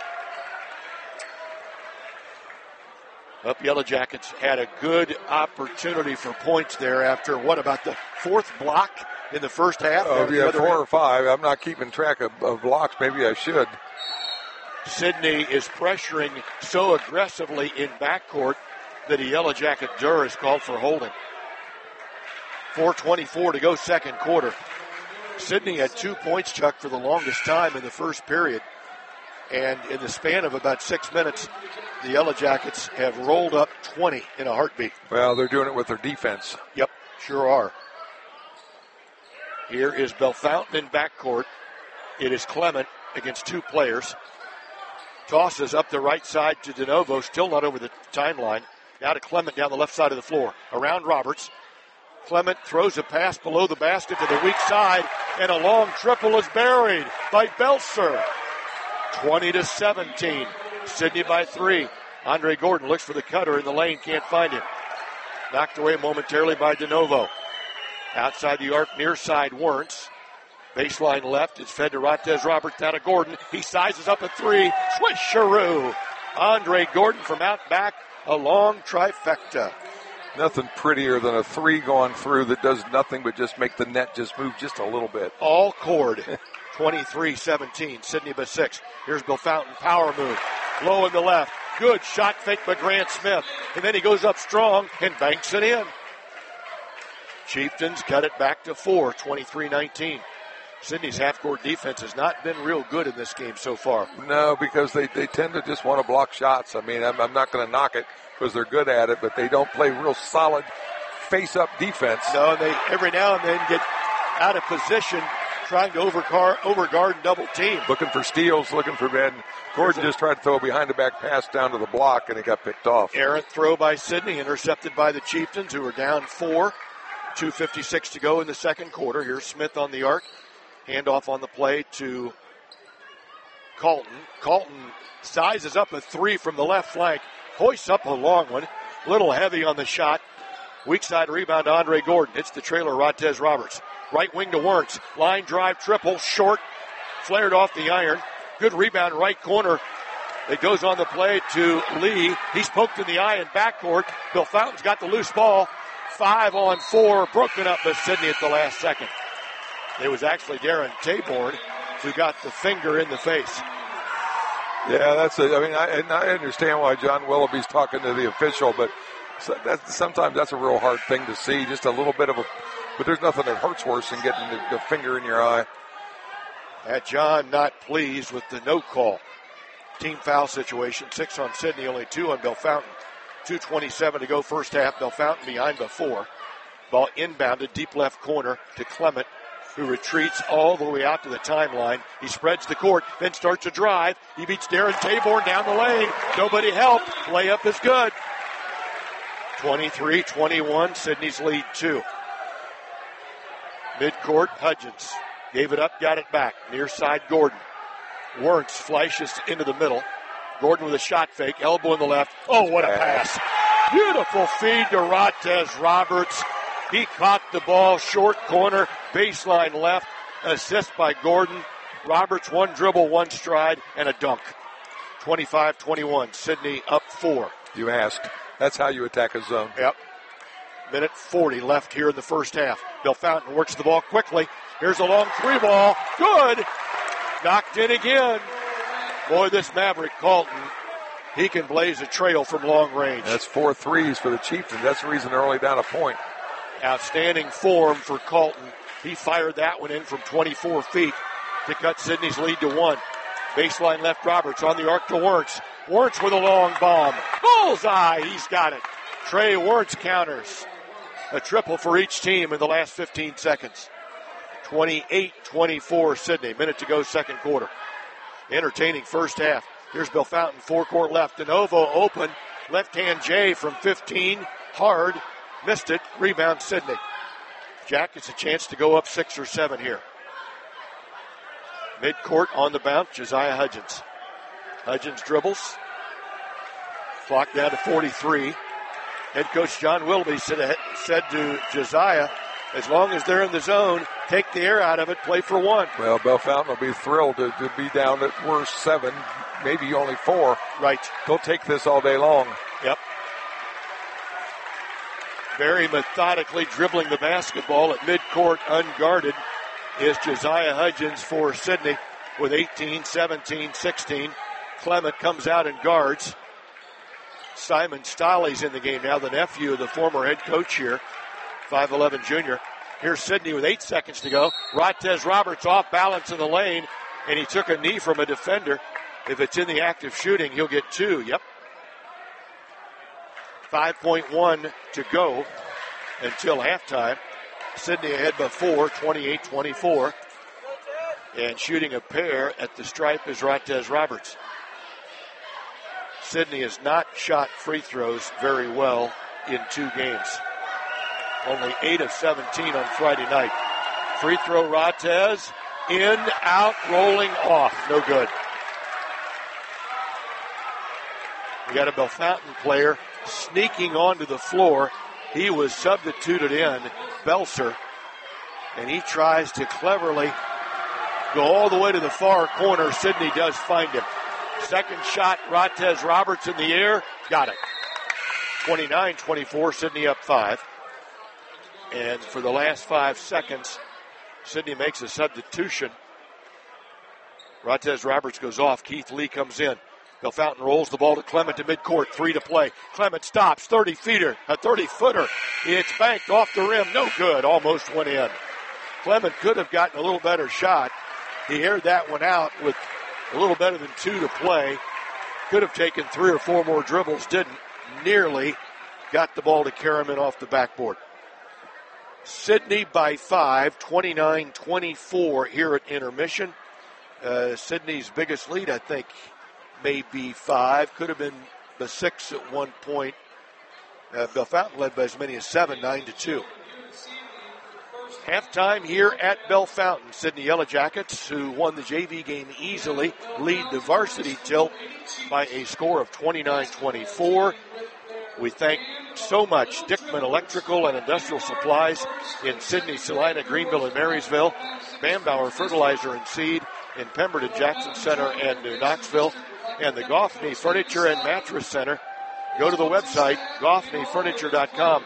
Up Yellow Jackets had a good opportunity for points there after, about the fourth block in the first half? Oh, yeah, 4 or 5. I'm not keeping track of blocks. Maybe I should. Sydney is pressuring so aggressively in backcourt that a Yellow Jacket Durr is called for holding. 4:24 to go second quarter. Sydney had 2 points, Chuck, for the longest time in the first period. And in the span of about 6 minutes, the Yellow Jackets have rolled up 20 in a heartbeat. Well, they're doing it with their defense. Yep, sure are. Here is Bellefontaine in backcourt. It is Clement against 2 players. Tosses up the right side to DeNovo, still not over the timeline. Now to Clement down the left side of the floor. Around Roberts. Clement throws a pass below the basket to the weak side, and a long triple is buried by Belser. 20-17. Sydney by 3. Andre Gordon looks for the cutter in the lane, can't find him. Knocked away momentarily by DeNovo. Outside the arc, near side, Wernz. Baseline left, it's fed to Rottez Roberts, down to Gordon. He sizes up a 3. Swisheroo. Andre Gordon from out back, a long trifecta. Nothing prettier than a 3 going through that does nothing but just make the net just move just a little bit. All cord. 23-17, Sydney by 6. Here's Bellefontaine, power move. Low in the left. Good shot fake by Grant Smith. And then he goes up strong and banks it in. Chieftains cut it back to 4, 23-19. Sydney's half-court defense has not been real good in this game so far. No, because they tend to just want to block shots. I mean, I'm not going to knock it because they're good at it, but they don't play real solid face-up defense. No, they every now and then get out of position trying to overguard and double team. Looking for steals, looking for Ben. Gordon just tried to throw a behind-the-back pass down to the block, and it got picked off. Errant throw by Sydney, intercepted by the Chieftains, who are down 4. 2:56 to go in the second quarter. Here's Smith on the arc. Handoff on the play to Colton. Colton sizes up a 3 from the left flank. Hoists up a long one. Little heavy on the shot. Weak side rebound to Andre Gordon. It's the trailer, Rottez Roberts. Right wing to Wernz. Line drive, triple, short. Flared off the iron. Good rebound, right corner. It goes on the play to Lee. He's poked in the eye in backcourt. Bellefontaine's got the loose ball. 5-on-4, broken up by Sydney at the last second. It was actually Darren Taborn who got the finger in the face. Yeah, I understand why John Willoughby's talking to the official, but sometimes that's a real hard thing to see. Just a little bit of but there's nothing that hurts worse than getting the finger in your eye. John not pleased with the no call. Team foul situation, 6 on Sydney, only 2 on Bellefontaine. 2:27 to go first half. Bellefontaine behind by 4. Ball inbounded deep left corner to Clement, who retreats all the way out to the timeline. He spreads the court, then starts to drive. He beats Darren Taborn down the lane. Nobody helped. Layup is good. 23-21, Sydney's lead 2. Midcourt, Hudgens gave it up, got it back. Near side, Gordon. Wernz flashes into the middle. Gordon with a shot fake, elbow in the left. Oh, what a pass. Beautiful feed to Rottez Roberts. He caught the ball, short corner, baseline left. Assist by Gordon. Roberts, 1 dribble, 1 stride, and a dunk. 25-21, Sydney up 4. You asked. That's how you attack a zone. Yep. Minute 40 left here in the first half. Bellefontaine works the ball quickly. Here's a long 3 ball. Good. Knocked in again. Boy, this Maverick Colton he can blaze a trail from long range. That's 4 threes for the Chieftains. That's the reason they're only down a point. Outstanding form for Colton. He fired that one in from 24 feet to cut Sydney's lead to 1. Baseline left Roberts on the arc to Wernz. Wernz with a long bomb. Bullseye! He's got it. Trey Wernz counters. A triple for each team in the last 15 seconds. 28-24 Sydney. Minute to go, second quarter. Entertaining first half. Here's Bellefontaine, forecourt left. DeNovo open. Left-hand J from 15. Hard. Missed it. Rebound Sydney. Jack gets a chance to go up 6 or 7 here. Midcourt on the bounce, Josiah Hudgens. Hudgens dribbles. Clock down to 43. Head coach John Willoughby said to Josiah, as long as they're in the zone, take the air out of it, play for 1. Well, Bellefontaine will be thrilled to be down at worst 7, maybe only 4. Right. They'll take this all day long. Yep. Very methodically dribbling the basketball at midcourt unguarded is Josiah Hudgens for Sydney with 18, 17, 16. Clement comes out and guards. Simon Stolly's in the game now, the nephew of the former head coach here, 5'11 junior. Here's Sydney with 8 seconds to go. Rottez Roberts off balance in the lane, and he took a knee from a defender. If it's in the act of shooting, he'll get 2. Yep. 5.1 to go until halftime. Sydney ahead by 4, 28-24. And shooting a pair at the stripe is Rottez Roberts. Sydney has not shot free throws very well in 2 games. Only 8 of 17 on Friday night. Free throw Rottez. In, out, rolling off. No good. We got a Bellefontaine player sneaking onto the floor. He was substituted in, Belser, and he tries to cleverly go all the way to the far corner. Sydney does find him. Second shot, Rottez Roberts in the air. Got it. 29-24, Sydney up 5. And for the last 5 seconds, Sydney makes a substitution. Rottez Roberts goes off. Keith Lee comes in. Bellefontaine rolls the ball to Clement to midcourt. 3 to play. Clement stops. 30-footer. A 30-footer. It's banked off the rim. No good. Almost went in. Clement could have gotten a little better shot. He aired that one out with a little better than 2 to play. Could have taken 3 or 4 more dribbles. Didn't. Nearly got the ball to Karaman off the backboard. Sydney by 5. 29-24 here at intermission. Sydney's biggest lead, I think, may be 5. Could have been the 6 at one point. Bellefontaine led by as many as 7, 9-2. Halftime here at Bellefontaine. Sydney Yellow Jackets, who won the JV game easily, lead the varsity tilt by a score of 29-24. We thank so much Dickman Electrical and Industrial Supplies in Sydney, Salina, Greenville, and Marysville. Bambauer Fertilizer and Seed in Pemberton, Jackson Center, and New Knoxville. And the Goffney Furniture and Mattress Center. Go to the website, GoffneyFurniture.com,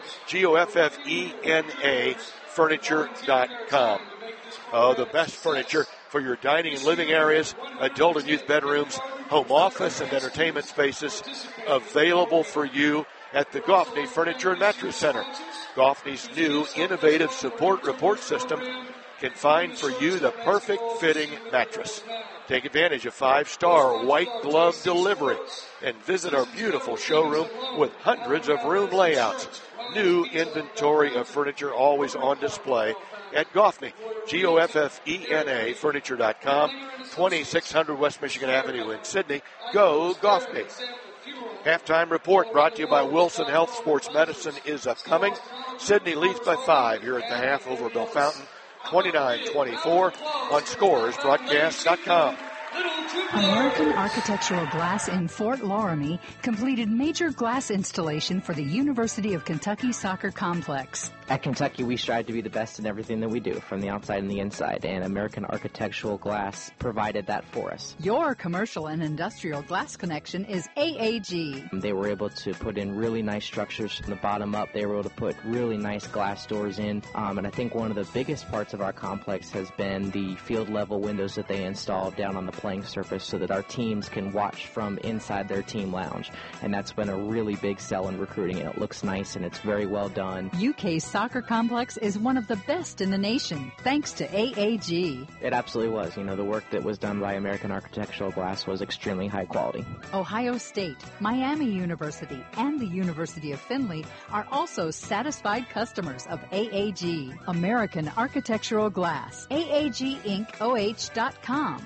Goffena Furniture.com. Oh, the best furniture for your dining and living areas, adult and youth bedrooms, home office, and entertainment spaces available for you at the Goffney Furniture and Mattress Center. Goffney's new innovative support report system can find for you the perfect fitting mattress. Take advantage of 5-star white glove delivery and visit our beautiful showroom with hundreds of room layouts. New inventory of furniture always on display at Goffney, Goffena Furniture.com, 2600 West Michigan Avenue in Sydney. Go Goffney. Halftime report brought to you by Wilson Health Sports Medicine is upcoming. Sydney leads by 5 here at the half over Bellefontaine. 29-24 on ScoresBroadcast.com. American Architectural Glass in Fort Loramie completed major glass installation for the University of Kentucky Soccer Complex. At Kentucky, we strive to be the best in everything that we do, from the outside and the inside, and American Architectural Glass provided that for us. Your commercial and industrial glass connection is AAG. They were able to put in really nice structures from the bottom up. They were able to put really nice glass doors in, and I think one of the biggest parts of our complex has been the field-level windows that they installed down on the playing surface so that our teams can watch from inside their team lounge, and that's been a really big sell in recruiting, and it looks nice, and it's very well done. UK's soccer complex is one of the best in the nation, thanks to AAG. It absolutely was. The work that was done by American Architectural Glass was extremely high quality. Ohio State, Miami University, and the University of Findlay are also satisfied customers of AAG, American Architectural Glass. AAGIncOH.com.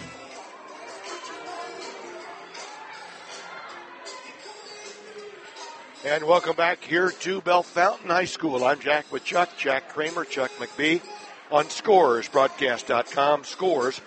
And welcome back here to Bellefontaine High School. I'm Jack with Chuck Kramer, Chuck McBee on Scores, broadcast.com. Scores,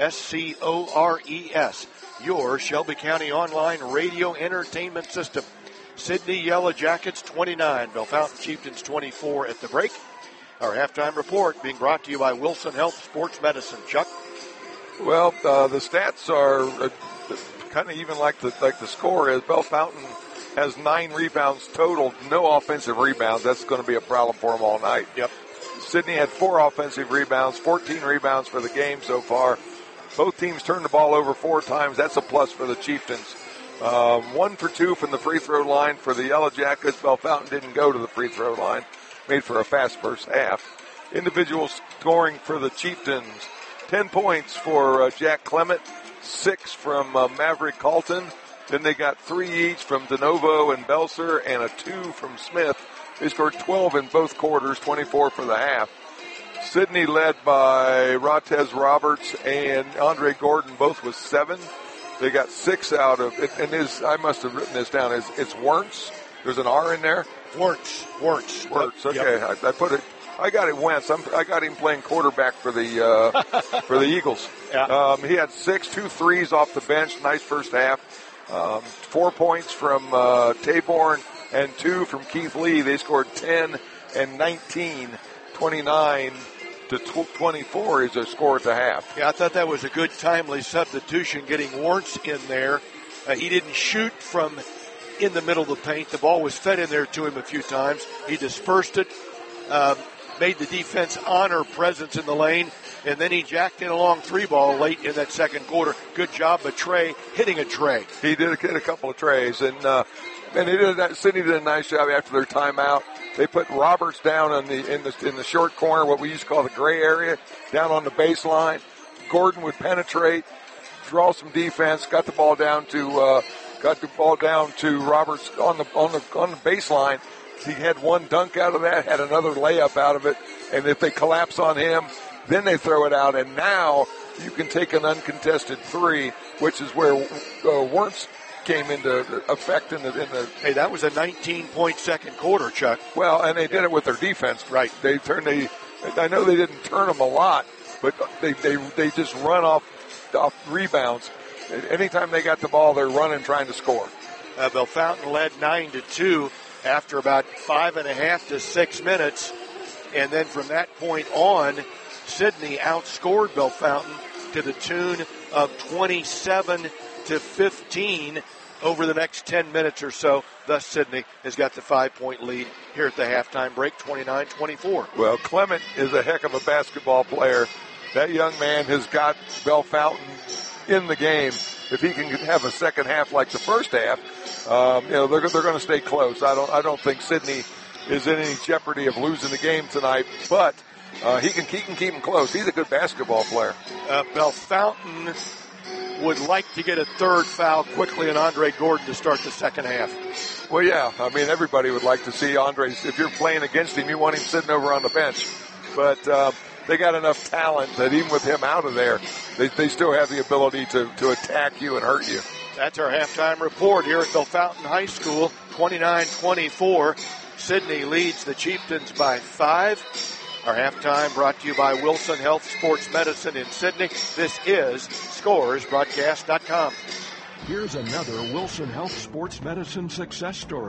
SCORES, your Shelby County online radio entertainment system. Sidney Yellow Jackets 29, Bellefontaine Chieftains 24 at the break. Our halftime report being brought to you by Wilson Health Sports Medicine. Chuck? Well, the stats are kind of even like the score is. Bellefontaine has 9 rebounds total, no offensive rebounds. That's going to be a problem for them all night. Yep. Sidney had 4 offensive rebounds, 14 rebounds for the game so far. Both teams turned the ball over 4 times. That's a plus for the Chieftains. 1 for 2 from the free throw line for the Yellow Jackets. Bellefontaine didn't go to the free throw line. Made for a fast first half. Individual scoring for the Chieftains. 10 points for Jack Clement, 6 from Maverick Colton. Then they got 3 each from DeNovo and Belser and a 2 from Smith. They scored 12 in both quarters, 24 for the half. Sidney led by Rotez Roberts and Andre Gordon, both with 7. They got 6 out of it, and I must have written this down. It's Wentz. There's an R in there. Wentz. Okay, yep. I put it. I got it Wentz. I got him playing quarterback for the for the Eagles. Yeah. He had 2 threes off the bench. Nice first half. 4 points from Taborn and 2 from Keith Lee. They scored 10 and 19, 29 to 24 is their score at the half. Yeah, I thought that was a good timely substitution, getting Wentz in there. He didn't shoot from in the middle of the paint. The ball was fed in there to him a few times. He dispersed it, made the defense honor presence in the lane, and then he jacked in a long 3-ball late in that second quarter. Good job by Trey hitting a tray. He did hit a couple of trays, and Sidney did a nice job after their timeout. They put Roberts down in the short corner, what we used to call the gray area, down on the baseline. Gordon would penetrate, draw some defense, got the ball down to Roberts on the baseline. He had 1 dunk out of that, had another layup out of it, and if they collapse on him, then they throw it out, and now you can take an uncontested 3, which is where Wentz came into effect in the. Hey, that was a 19-point second quarter, Chuck. Well, and they did it with their defense. Right. I know they didn't turn them a lot, but they just run off rebounds. Anytime they got the ball, they're running, trying to score. Bellefontaine led 9-2 after about 5.5 to 6 minutes, and then from that point on, Sidney outscored Bellefontaine to the tune of 27-15 over the next 10 minutes or so. Thus, Sidney has got the 5-point lead here at the halftime break, 29-24. Well, Clement is a heck of a basketball player. That young man has got Bellefontaine in the game. If he can have a second half like the first half, they're going to stay close. I don't think Sidney is in any jeopardy of losing the game tonight, but he can keep him close. He's a good basketball player. Bellefontaine would like to get a 3rd foul quickly on Andre Gordon to start the second half. Well, yeah. I mean, everybody would like to see Andre. If you're playing against him, you want him sitting over on the bench. But they got enough talent that even with him out of there, they still have the ability to attack you and hurt you. That's our halftime report here at Bellefontaine High School, 29-24. Sidney leads the Chieftains by 5. Our halftime brought to you by Wilson Health Sports Medicine in Sidney. This is Scores, broadcast.com. Here's another Wilson Health Sports Medicine success story.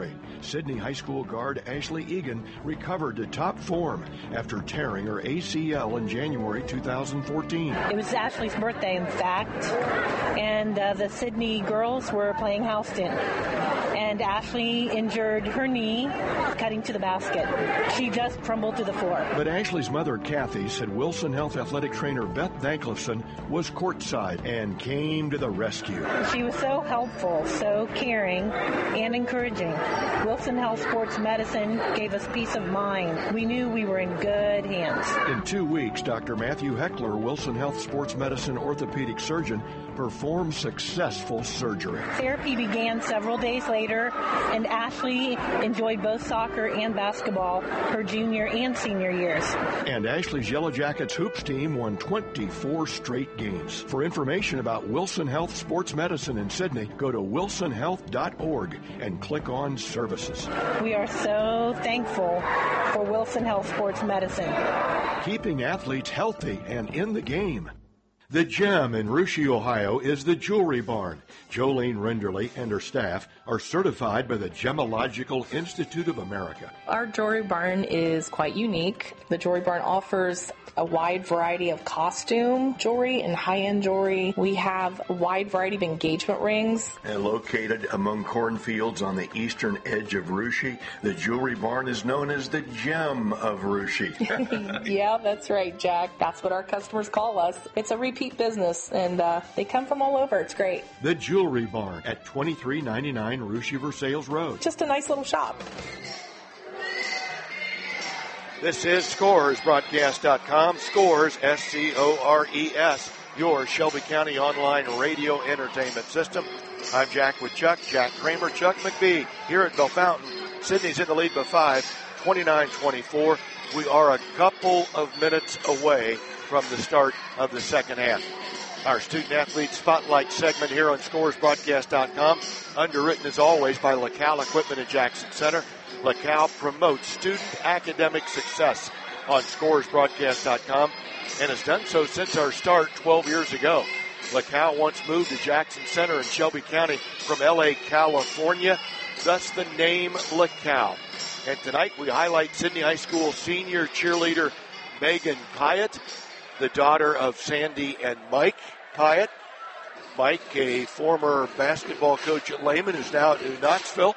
Sydney High School guard Ashley Egan recovered to top form after tearing her ACL in January 2014. It was Ashley's birthday, in fact, and the Sydney girls were playing Houston. And Ashley injured her knee cutting to the basket. She just crumbled to the floor. But Ashley's mother, Kathy, said Wilson Health athletic trainer Beth Thanklifson was courtside and came to the rescue. She was so helpful, so caring, and encouraging. Wilson Health Sports Medicine gave us peace of mind. We knew we were in good hands. In 2 weeks, Dr. Matthew Heckler, Wilson Health Sports Medicine orthopedic surgeon, performed successful surgery. Therapy began several days later, and Ashley enjoyed both soccer and basketball her junior and senior years. And Ashley's Yellow Jackets hoops team won 24 straight games. For information about Wilson Health Sports Medicine in Sydney, go to wilsonhealth.org and click on Services. We are so thankful for Wilson Health Sports Medicine. Keeping athletes healthy and in the game. The Gem in Russia, Ohio is the Jewelry Barn. Jolene Renderly and her staff are certified by the Gemological Institute of America. Our Jewelry Barn is quite unique. The Jewelry Barn offers a wide variety of costume jewelry and high-end jewelry. We have a wide variety of engagement rings. And located among cornfields on the eastern edge of Russia, the Jewelry Barn is known as the Gem of Russia. Yeah, that's right, Jack. That's what our customers call us. It's a repeat business, and they come from all over. It's great. The Jewelry Barn at 2399 Russia Versailles Road. Just a nice little shop. This is ScoresBroadcast.com. Scores, S-C-O-R-E-S, your Shelby County online radio entertainment system. I'm Jack with Chuck, Jack Kramer, Chuck McBee here at Bell Fountain. Sydney's in the lead by 5, 29-24. We are a couple of minutes away from the start of the second half. Our student-athlete spotlight segment here on ScoresBroadcast.com, underwritten as always by LaCal Equipment in Jackson Center. LaCal promotes student academic success on ScoresBroadcast.com and has done so since our start 12 years ago. LaCal once moved to Jackson Center in Shelby County from L.A., California, thus the name LaCal. And tonight we highlight Sydney High School senior cheerleader Megan Pyatt, the daughter of Sandy and Mike Pyatt. Mike, a former basketball coach at Lehman, who's now at Knoxville.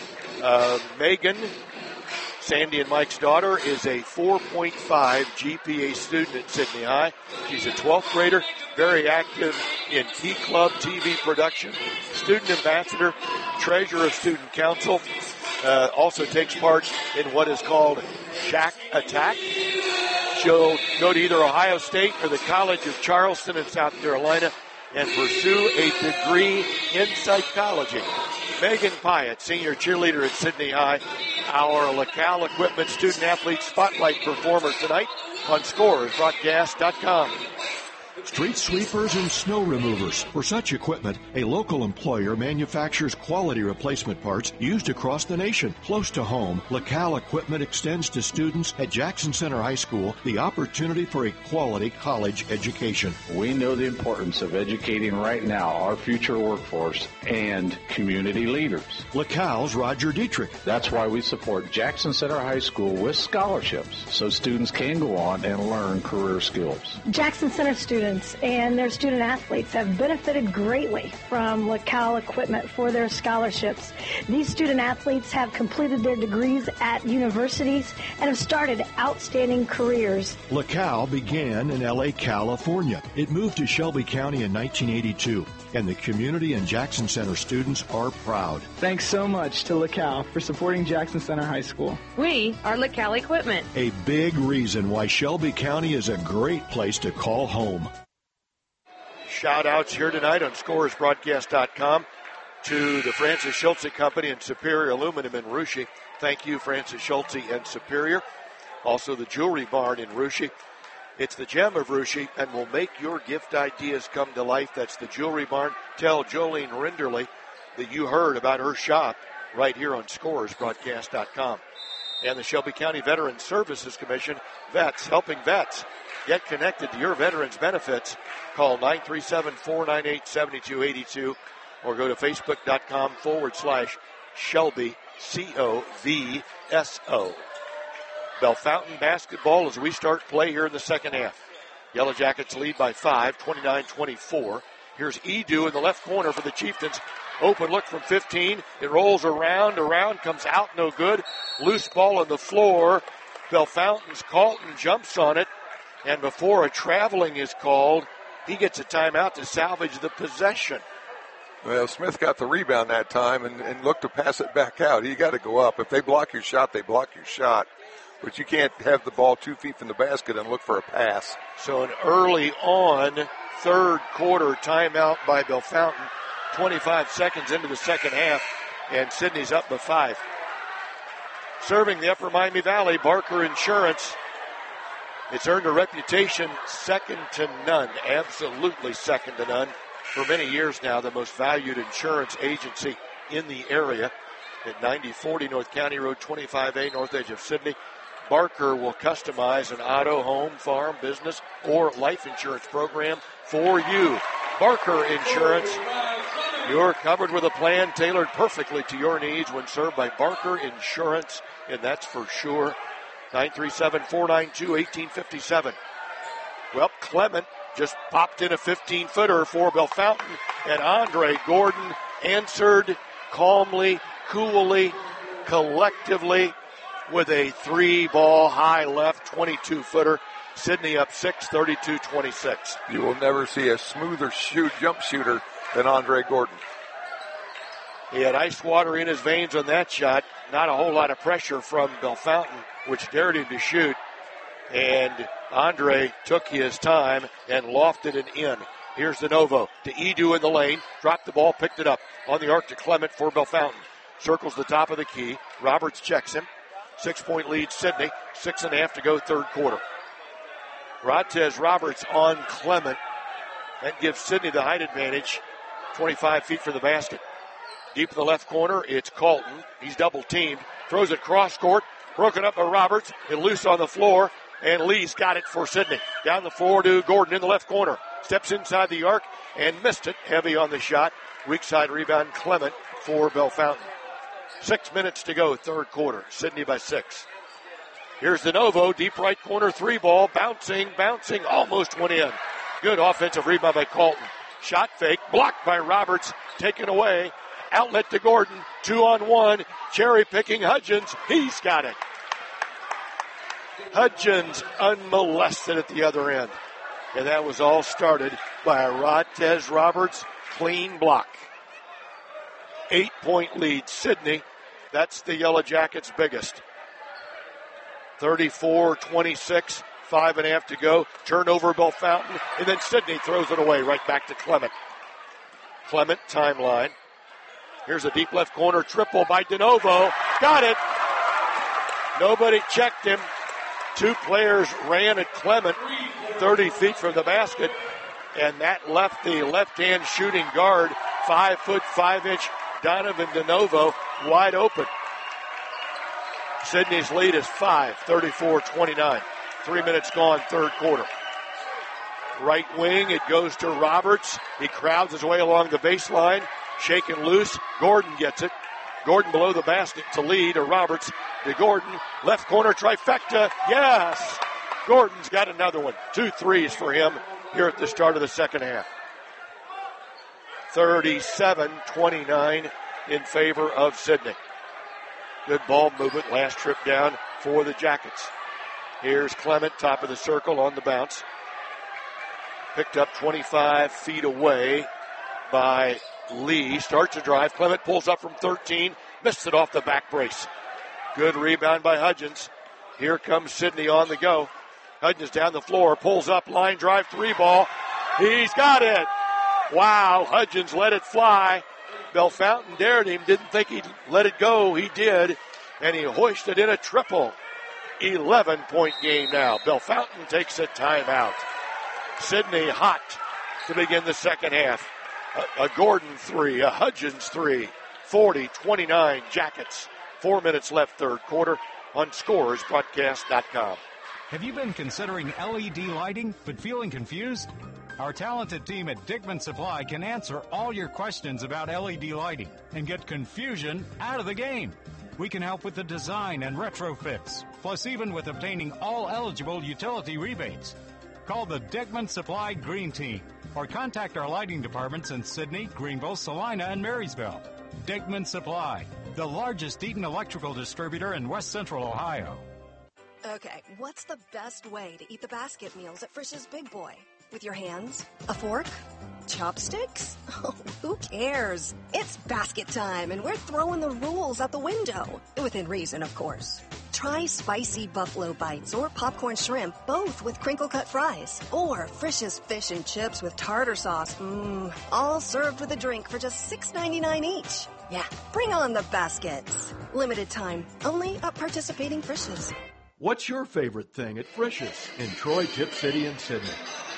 Megan, Sandy and Mike's daughter, is a 4.5 GPA student at Sydney High. She's a 12th grader, very active in Key Club TV production, student ambassador, treasurer of student council, also takes part in what is called Shack Attack. She'll go to either Ohio State or the College of Charleston in South Carolina and pursue a degree in psychology. Megan Pyatt, senior cheerleader at Sydney High, our LaCal Equipment student-athlete spotlight performer tonight on ScoresBroadcast.com. Street sweepers and snow removers. For such equipment, a local employer manufactures quality replacement parts used across the nation. Close to home, LaCal Equipment extends to students at Jackson Center High School the opportunity for a quality college education. We know the importance of educating right now our future workforce and community leaders. LaCal's Roger Dietrich. That's why we support Jackson Center High School with scholarships so students can go on and learn career skills. Jackson Center students and their student athletes have benefited greatly from LaCal Equipment for their scholarships. These student athletes have completed their degrees at universities and have started outstanding careers. LaCal began in L.A., California. It moved to Shelby County in 1982, and the community and Jackson Center students are proud. Thanks so much to LaCal for supporting Jackson Center High School. We are LaCal Equipment. A big reason why Shelby County is a great place to call home. Shout-outs here tonight on ScoresBroadcast.com to the Francis Schulze Company and Superior Aluminum in Russia. Thank you, Francis Schulze and Superior. Also, the Jewelry Barn in Russia. It's the Gem of Russia and will make your gift ideas come to life. That's the Jewelry Barn. Tell Jolene Renderly that you heard about her shop right here on ScoresBroadcast.com. And the Shelby County Veterans Services Commission, vets helping vets. Get connected to your veterans benefits. Call 937-498-7282 or go to facebook.com/Shelby COVSO. Bellefontaine basketball as we start play here in the second half. Yellow Jackets lead by 5, 29-24. Here's Edu in the left corner for the Chieftains. Open look from 15. It rolls around, comes out, no good. Loose ball on the floor. Bellefontaine's Colton jumps on it. And before a traveling is called, he gets a timeout to salvage the possession. Well, Smith got the rebound that time and looked to pass it back out. You got to go up. If they block your shot, they block your shot. But you can't have the ball 2 feet from the basket and look for a pass. So an early on third quarter timeout by Bellefontaine. 25 seconds into the second half, and Sidney's up by 5. Serving the Upper Miami Valley, Barker Insurance. It's earned a reputation second to none, absolutely second to none. For many years now, the most valued insurance agency in the area at 9040 North County Road 25A, north edge of Sidney. Barker will customize an auto, home, farm, business, or life insurance program for you. Barker Insurance, you're covered with a plan tailored perfectly to your needs when served by Barker Insurance, and that's for sure. 937-492-1857. Well, Clement just popped in a 15-footer for Bellefontaine, and Andre Gordon answered calmly, coolly, collectively with a 3-ball high left 22-footer. Sidney up 6, 32-26. You will never see a smoother jump shooter than Andre Gordon. He had ice water in his veins on that shot. Not a whole lot of pressure from Bellefontaine, which dared him to shoot. And Andre took his time and lofted it in. Here's the Novo to Edu in the lane. Dropped the ball, picked it up. On the arc to Clement for Bellefontaine. Circles the top of the key. Roberts checks him. 6-point lead, Sidney. 6.5 to go, third quarter. Rottez Roberts on Clement. That gives Sidney the height advantage. 25 feet from the basket. Deep in the left corner, it's Colton. He's double-teamed. Throws it cross-court. Broken up by Roberts. And loose on the floor. And Lee's got it for Sidney. Down the floor to Gordon in the left corner. Steps inside the arc and missed it. Heavy on the shot. Weak side rebound, Clement for Bellefontaine. 6 minutes to go, third quarter. Sidney by 6. Here's the Novo, deep right corner, 3-ball, bouncing, almost went in. Good offensive rebound by Colton. Shot fake, blocked by Roberts, taken away. Outlet to Gordon, 2-on-1, cherry picking Hudgens. He's got it. Hudgens unmolested at the other end. And that was all started by a Rottez Roberts clean block. 8-point lead, Sidney. That's the Yellow Jackets' biggest. 34-26, 5.5 to go. Turnover, Bellefontaine, and then Sidney throws it away right back to Clement. Clement, timeline. Here's a deep left corner triple by DeNovo. Got it. Nobody checked him. 2 players ran at Clement 30 feet from the basket, and that left the left-hand shooting guard, 5', 5" Donovan DeNovo, wide open. Sidney's lead is 5, 34-29. 3 minutes gone, third quarter. Right wing, it goes to Roberts. He crowds his way along the baseline, shaken loose. Gordon gets it. Gordon below the basket to lead to Roberts. To Gordon, left corner trifecta. Yes! Gordon's got another one. 2 threes for him here at the start of the second half. 37-29 in favor of Sidney. Good ball movement, last trip down for the Jackets. Here's Clement, top of the circle on the bounce. Picked up 25 feet away by Lee. Starts a drive. Clement pulls up from 13. Missed it off the back brace. Good rebound by Hudgens. Here comes Sidney on the go. Hudgens down the floor. Pulls up. Line drive. 3-ball. He's got it. Wow. Hudgens let it fly. Bellefontaine dared him. Didn't think he'd let it go. He did. And he hoisted in a triple. 11-point game now. Bellefontaine takes a timeout. Sidney hot to begin the second half. A Gordon 3, a Hudgens 3, 40-29 Jackets. 4 minutes left, third quarter on ScoresBroadcast.com. Have you been considering LED lighting but feeling confused? Our talented team at Dickman Supply can answer all your questions about LED lighting and get confusion out of the game. We can help with the design and retrofits, plus even with obtaining all eligible utility rebates. Call the Dickman Supply Green Team or contact our lighting departments in Sydney, Greenville, Salina, and Marysville. Dickman Supply, the largest Eaton electrical distributor in West Central Ohio. Okay, what's the best way to eat the basket meals at Frisch's Big Boy? With your hands? A fork? Chopsticks? Oh, who cares? It's basket time, and we're throwing the rules out the window. Within reason, of course. Try spicy buffalo bites or popcorn shrimp, both with crinkle-cut fries. Or Frisch's fish and chips with tartar sauce. All served with a drink for just $6.99 each. Yeah, bring on the baskets. Limited time, only at participating Frisch's. What's your favorite thing at Frisch's in Troy, Tip City, and Sydney?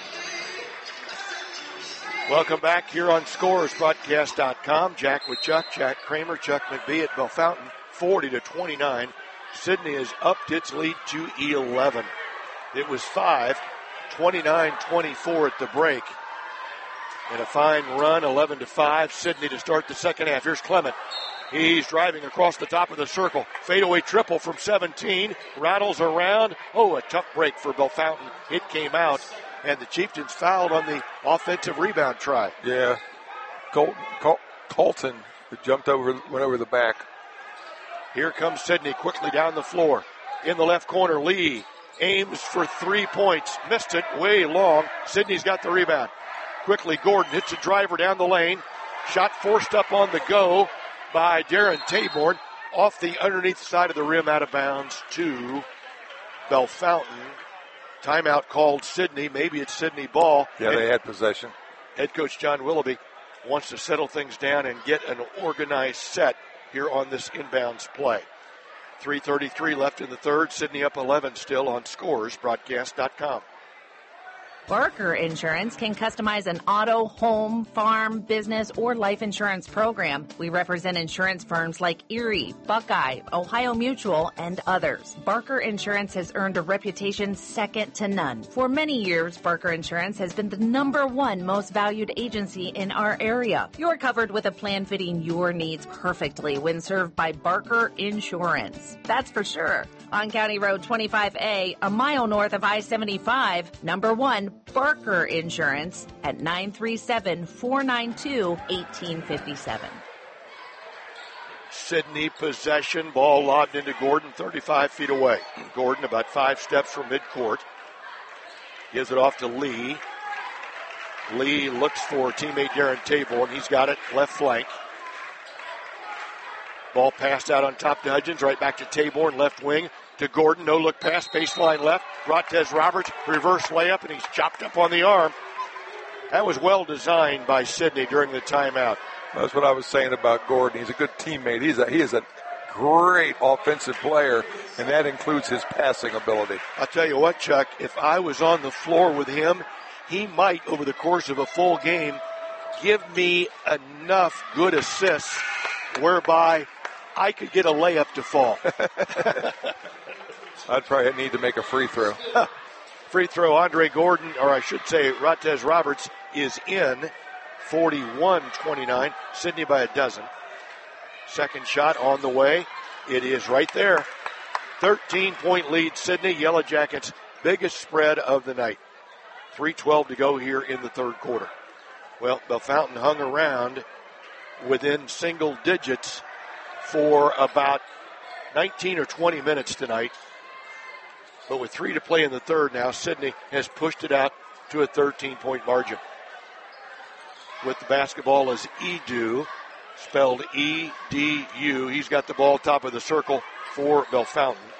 Welcome back here on ScoresBroadcast.com. Jack with Chuck, Jack Kramer, Chuck McBee at Bellefontaine, 40-29. Sydney has upped its lead to 11. It was 5, 29-24 at the break. And a fine run, 11-5. Sydney to start the second half. Here's Clement. He's driving across the top of the circle. Fadeaway triple from 17. Rattles around. Oh, a tough break for Bellefontaine. It came out. And the Chieftains fouled on the offensive rebound try. Yeah. Colton went over the back. Here comes Sydney quickly down the floor. In the left corner, Lee aims for 3 points. Missed it way long. Sydney's got the rebound. Quickly, Gordon hits a driver down the lane. Shot forced up on the go by Darren Taborn. Off the underneath side of the rim, out of bounds to Bellefontaine. Timeout called Sydney. Maybe it's Sydney ball. Yeah, they had possession. Head coach John Willoughby wants to settle things down and get an organized set here on this inbounds play. 3:33 left in the third. Sydney up 11 still on ScoresBroadcast.com. Barker Insurance can customize an auto, home, farm, business, or life insurance program. We represent insurance firms like Erie, Buckeye, Ohio Mutual, and others. Barker Insurance has earned a reputation second to none. For many years, Barker Insurance has been the #1 most valued agency in our area. You're covered with a plan fitting your needs perfectly when served by Barker Insurance. That's for sure. On County Road 25A, a mile north of I-75, #1, Barker Insurance at 937-492-1857. Sydney possession, ball lobbed into Gordon, 35 feet away. Gordon about 5 steps from midcourt. Gives it off to Lee. Lee looks for teammate Darren Taborn. He's got it, left flank. Ball passed out on top to Hudgens, right back to Taborn, left wing to Gordon. No look pass, baseline left. Rottez Roberts, reverse layup, and he's chopped up on the arm. That was well designed by Sydney during the timeout. That's what I was saying about Gordon. He's a good teammate. He is a great offensive player, and that includes his passing ability. I'll tell you what, Chuck, if I was on the floor with him, he might, over the course of a full game, give me enough good assists whereby I could get a layup to fall. I'd probably need to make a free throw. Free throw, Andre Gordon, or I should say Rottez Roberts, is in. 41-29. Sydney by a dozen. Second shot on the way. It is right there. 13-point lead, Sydney. Yellow Jackets' biggest spread of the night. 3:12 to go here in the third quarter. Well, Bellefontaine hung around within single digits for about 19 or 20 minutes tonight. But with 3 to play in the third now, Sydney has pushed it out to a 13-point margin. With the basketball is Edu, spelled E-D-U. He's got the ball top of the circle for Bellefontaine.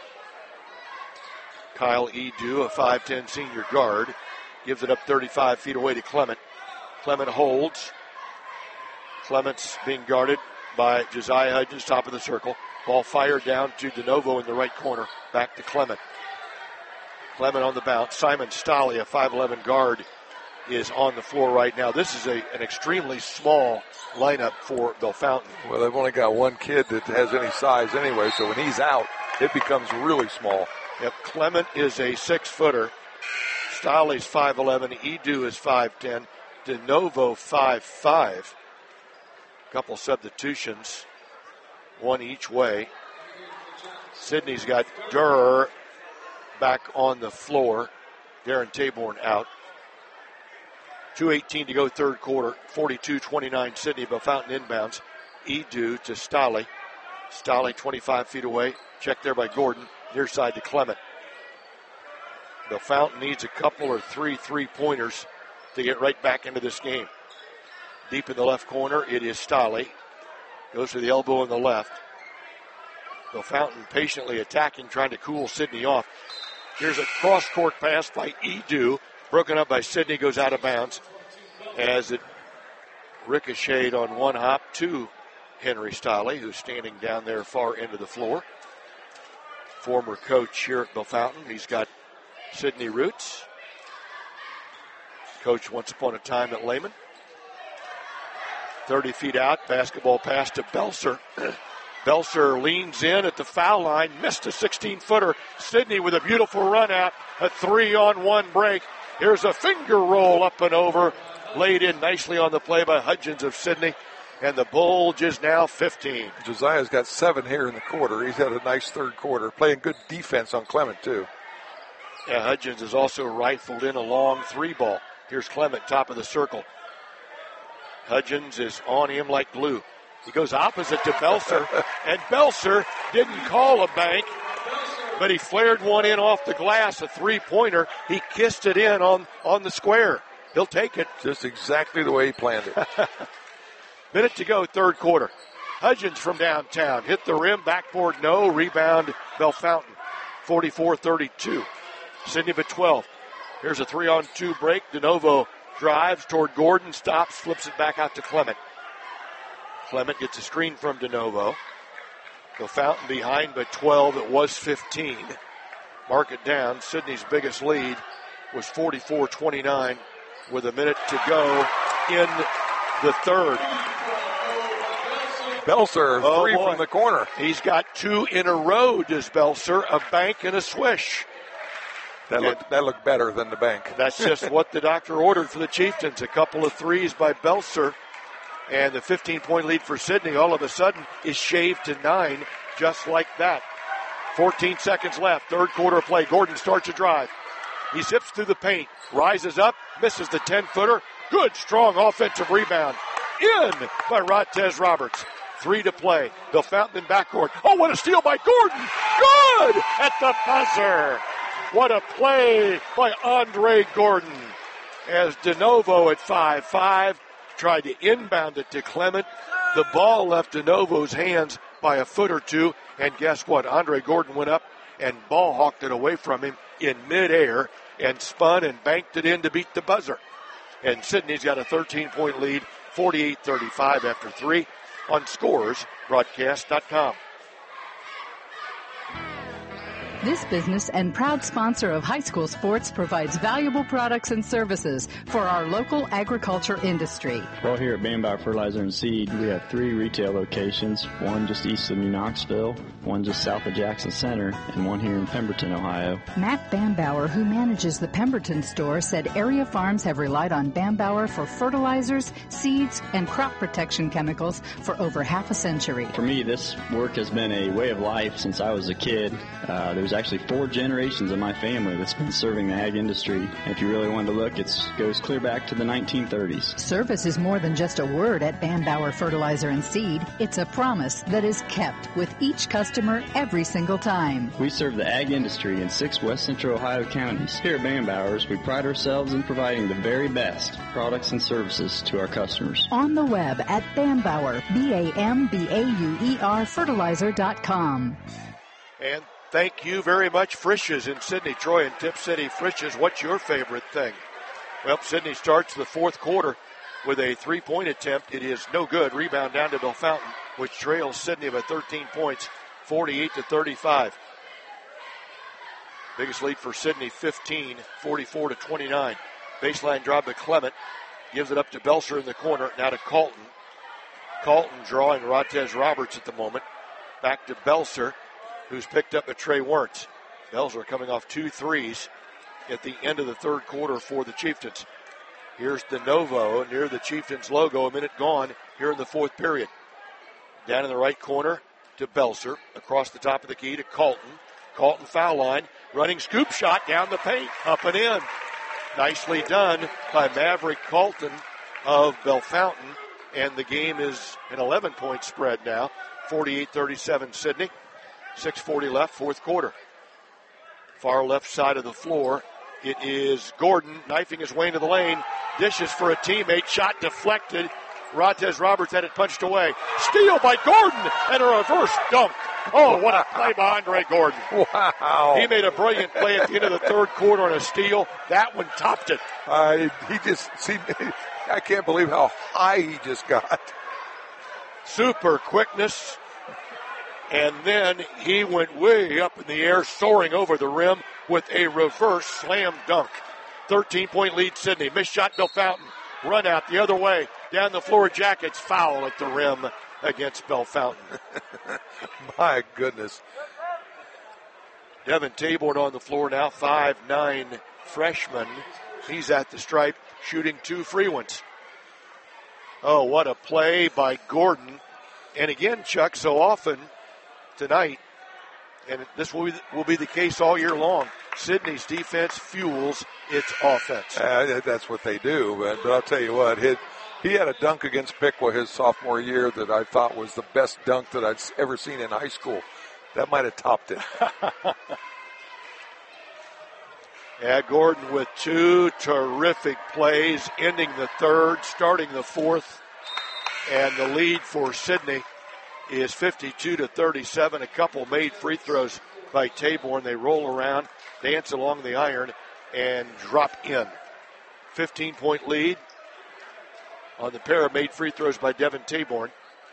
Kyle Edu, a 5'10 senior guard, gives it up 35 feet away to Clement. Clement holds. Clement's being guarded by Josiah Hudgens, top of the circle. Ball fired down to DeNovo in the right corner. Back to Clement. Clement on the bounce. Simon Stolle, a 5'11 guard, is on the floor right now. This is an extremely small lineup for Bellefontaine. Well, they've only got one kid that has any size anyway, so when he's out, it becomes really small. Yep, Clement is a 6-footer. Stolle's 5'11. Edu is 5'10. DeNovo 5'5. Couple substitutions, one each way. Sydney's got Durr back on the floor. Darren Taborn out. 2:18 to go third quarter. 42-29 Sydney. Bellefontaine inbounds. Edu to Stolle. Stolle 25 feet away. Check there by Gordon. Near side to Clement. Bellefontaine needs a couple or three-pointers to get right back into this game. Deep in the left corner, it is Stolle. Goes to the elbow on the left. Bellefontaine patiently attacking, trying to cool Sydney off. Here's a cross-court pass by Edu. Broken up by Sydney, goes out of bounds as it ricocheted on one hop to Henry Stolle, who's standing down there far end of the floor. Former coach here at Bellefontaine. He's got Sydney roots. Coach once upon a time at Lehman. 30 feet out, basketball pass to Belser. Belser leans in at the foul line, missed a 16-footer. Sydney with a beautiful run out, a 3-on-1 break. Here's a finger roll up and over, laid in nicely on the play by Hudgens of Sydney, and the Bulge is now 15. Josiah's got 7 here in the quarter. He's had a nice third quarter, playing good defense on Clement, too. Yeah, Hudgens has also rifled in a long 3-ball. Here's Clement, top of the circle. Hudgens is on him like glue. He goes opposite to Belser, and Belser didn't call a bank, but he flared one in off the glass, a 3-pointer. He kissed it in on the square. He'll take it. Just exactly the way he planned it. Minute to go, third quarter. Hudgens from downtown. Hit the rim, backboard, no. Rebound, Bellefontaine. 44-32. Sydney with 12. Here's a 3-on-2 break. DeNovo drives toward Gordon, stops, flips it back out to Clement. Clement gets a screen from DeNovo. Bellefontaine behind by 12. It was 15. Mark it down. Sydney's biggest lead was 44-29 with a minute to go in the third. Belser, three from the corner. He's got 2 in a row, does Belser. A bank and a swish. That looked better than the bank. That's just what the doctor ordered for the Chieftains. A couple of threes by Belser. And the 15-point lead for Sydney all of a sudden is shaved to 9 just like that. 14 seconds left. Third quarter play. Gordon starts a drive. He zips through the paint. Rises up. Misses the 10-footer. Good, strong offensive rebound. In by Rottez Roberts. 3 to play. Bellefontaine in backcourt. Oh, what a steal by Gordon. Good at the buzzer. What a play by Andre Gordon. As DeNovo at 5'5", tried to inbound it to Clement. The ball left DeNovo's hands by a foot or two. And guess what? Andre Gordon went up and ball hawked it away from him in midair and spun and banked it in to beat the buzzer. And Sydney's got a 13-point lead, 48-35 after 3 on ScoresBroadcast.com. This business and proud sponsor of high school sports provides valuable products and services for our local agriculture industry. Well, here at Bambauer Fertilizer and Seed, we have 3 retail locations, one just east of New Knoxville, one just south of Jackson Center, and one here in Pemberton, Ohio. Matt Bambauer, who manages the Pemberton store, said area farms have relied on Bambauer for fertilizers, seeds, and crop protection chemicals for over half a century. For me, this work has been a way of life since I was a kid. There's actually 4 generations of my family that's been serving the ag industry. And if you really want to look, it goes clear back to the 1930s. Service is more than just a word at Bambauer Fertilizer and Seed. It's a promise that is kept with each customer every single time. We serve the ag industry in 6 West Central Ohio counties. Here at Bambauer's, we pride ourselves in providing the very best products and services to our customers. On the web at Bambauer, BAMBAUER fertilizer.com. And thank you very much, Frisch's in Sydney. Troy and Tip City. Frisch's, what's your favorite thing? Well, Sydney starts the fourth quarter with a 3-point attempt. It is no good. Rebound down to Bellefontaine, which trails Sydney by 13 points, 48-35. Biggest lead for Sydney, 15, 44-29. Baseline drive to Clement. Gives it up to Belser in the corner. Now to Colton. Colton drawing Rottez Roberts at the moment. Back to Belser, who's picked up a Trey Werntz. Belser coming off 2 threes at the end of the third quarter for the Chieftains. Here's DeNovo near the Chieftains logo. A minute gone here in the fourth period. Down in the right corner, to Belser. Across the top of the key to Colton. Colton foul line. Running scoop shot down the paint. Up and in. Nicely done by Maverick Colton of Bellefontaine. And the game is an 11-point spread now. 48-37 Sydney. 6:40 left, fourth quarter. Far left side of the floor. It is Gordon knifing his way into the lane. Dishes for a teammate. Shot deflected. Rontez Roberts had it punched away. Steal by Gordon and a reverse dunk. Oh, what a play by Andre Gordon. Wow. He made a brilliant play at the end of the third quarter on a steal. That one topped it. I can't believe how high he just got. Super quickness. And then he went way up in the air, soaring over the rim with a reverse slam dunk. 13-point lead, Sydney. Missed shot, Bellefontaine. Run out the other way. Down the floor, Jackets foul at the rim against Bellefontaine. My goodness. Devin Taborn on the floor now, 5'9" freshman. He's at the stripe, shooting 2 free ones. Oh, what a play by Gordon. And again, Chuck, so often tonight, and this will be the case all year long, Sydney's defense fuels its offense. That's what they do. But I'll tell you what, he had a dunk against Piqua his sophomore year that I thought was the best dunk that I'd ever seen in high school. That might have topped it. Yeah, Gordon with 2 terrific plays, ending the third, starting the fourth. And the lead for Sydney is 52-37. A couple made free throws by Taborn. They roll around, dance along the iron, and drop in. 15-point lead on the pair of made free throws by Devin Taborn.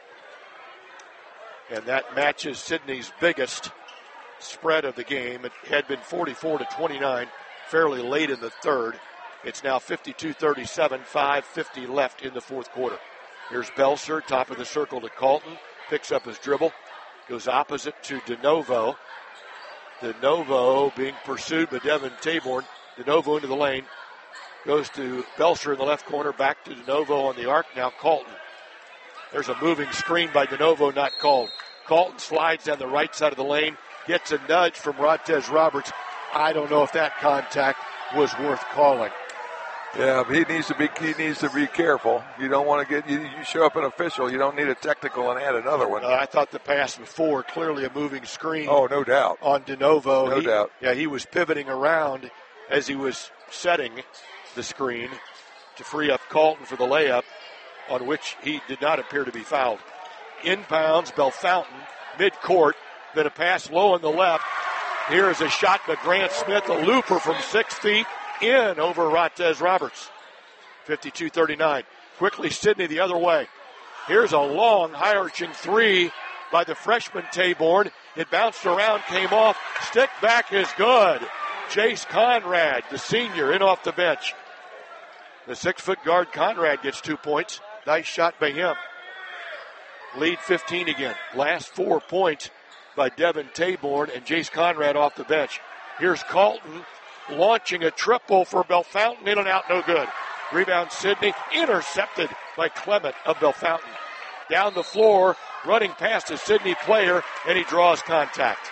And that matches Sydney's biggest spread of the game. It had been 44-29 fairly late in the third. It's now 52-37, 5:50 left in the fourth quarter. Here's Belser, top of the circle to Colton. Picks up his dribble. Goes opposite to DeNovo. DeNovo being pursued by Devin Taborn. DeNovo into the lane. Goes to Belser in the left corner. Back to DeNovo on the arc. Now Colton. There's a moving screen by DeNovo, not called. Colton slides down the right side of the lane. Gets a nudge from Rontez Roberts. I don't know if that contact was worth calling. Yeah, but he needs to be careful. You don't want to you show up an official. You don't need a technical and add another one. I thought the pass before, clearly a moving screen. Oh, no doubt. On DeNovo. No doubt. Yeah, he was pivoting around as he was setting the screen to free up Colton for the layup, on which he did not appear to be fouled. Inbounds, Bellefontaine, midcourt, then a pass low on the left. Here is a shot by Grant Smith, a looper from 6 feet, in over Rontez Roberts. 52-39. Quickly, Sydney the other way. Here's a long, high-arching three by the freshman Taborn. It bounced around, came off. Stick back is good. Jace Conrad, the senior, in off the bench. The 6-foot guard Conrad gets 2 points. Nice shot by him. Lead 15 again. Last 4 points by Devin Taborn and Jace Conrad off the bench. Here's Colton launching a triple for Bellefontaine. In and out, no good. Rebound Sydney, intercepted by Clement of Bellefontaine. Down the floor, running past a Sydney player, and he draws contact.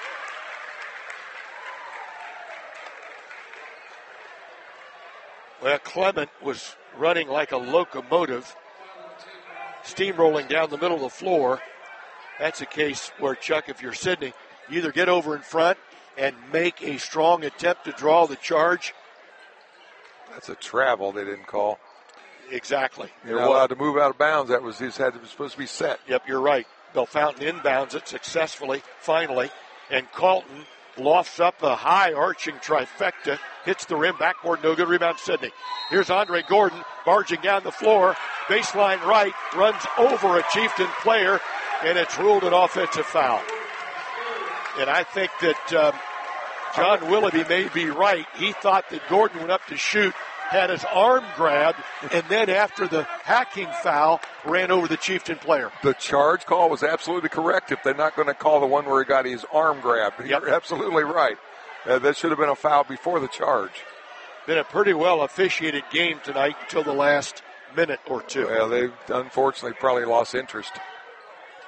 Well, Clement was running like a locomotive, steamrolling down the middle of the floor. That's a case where, Chuck, if you're Sydney, you either get over in front and make a strong attempt to draw the charge. That's a travel they didn't call. Exactly. They're allowed to move out of bounds. It was supposed to be set. Yep, you're right. Bellefontaine inbounds it successfully, finally, and Colton lofts up a high arching trifecta, hits the rim, backboard, no good, rebound Sydney. Here's Andre Gordon barging down the floor, baseline right, runs over a Chieftain player, and it's ruled an offensive foul. And I think that John Willoughby may be right. He thought that Gordon went up to shoot, had his arm grabbed, and then after the hacking foul, ran over the Chieftain player. The charge call was absolutely correct if they're not going to call the one where he got his arm grabbed. Yep. You're absolutely right. That should have been a foul before the charge. Been a pretty well officiated game tonight until the last minute or two. Well, they unfortunately probably lost interest.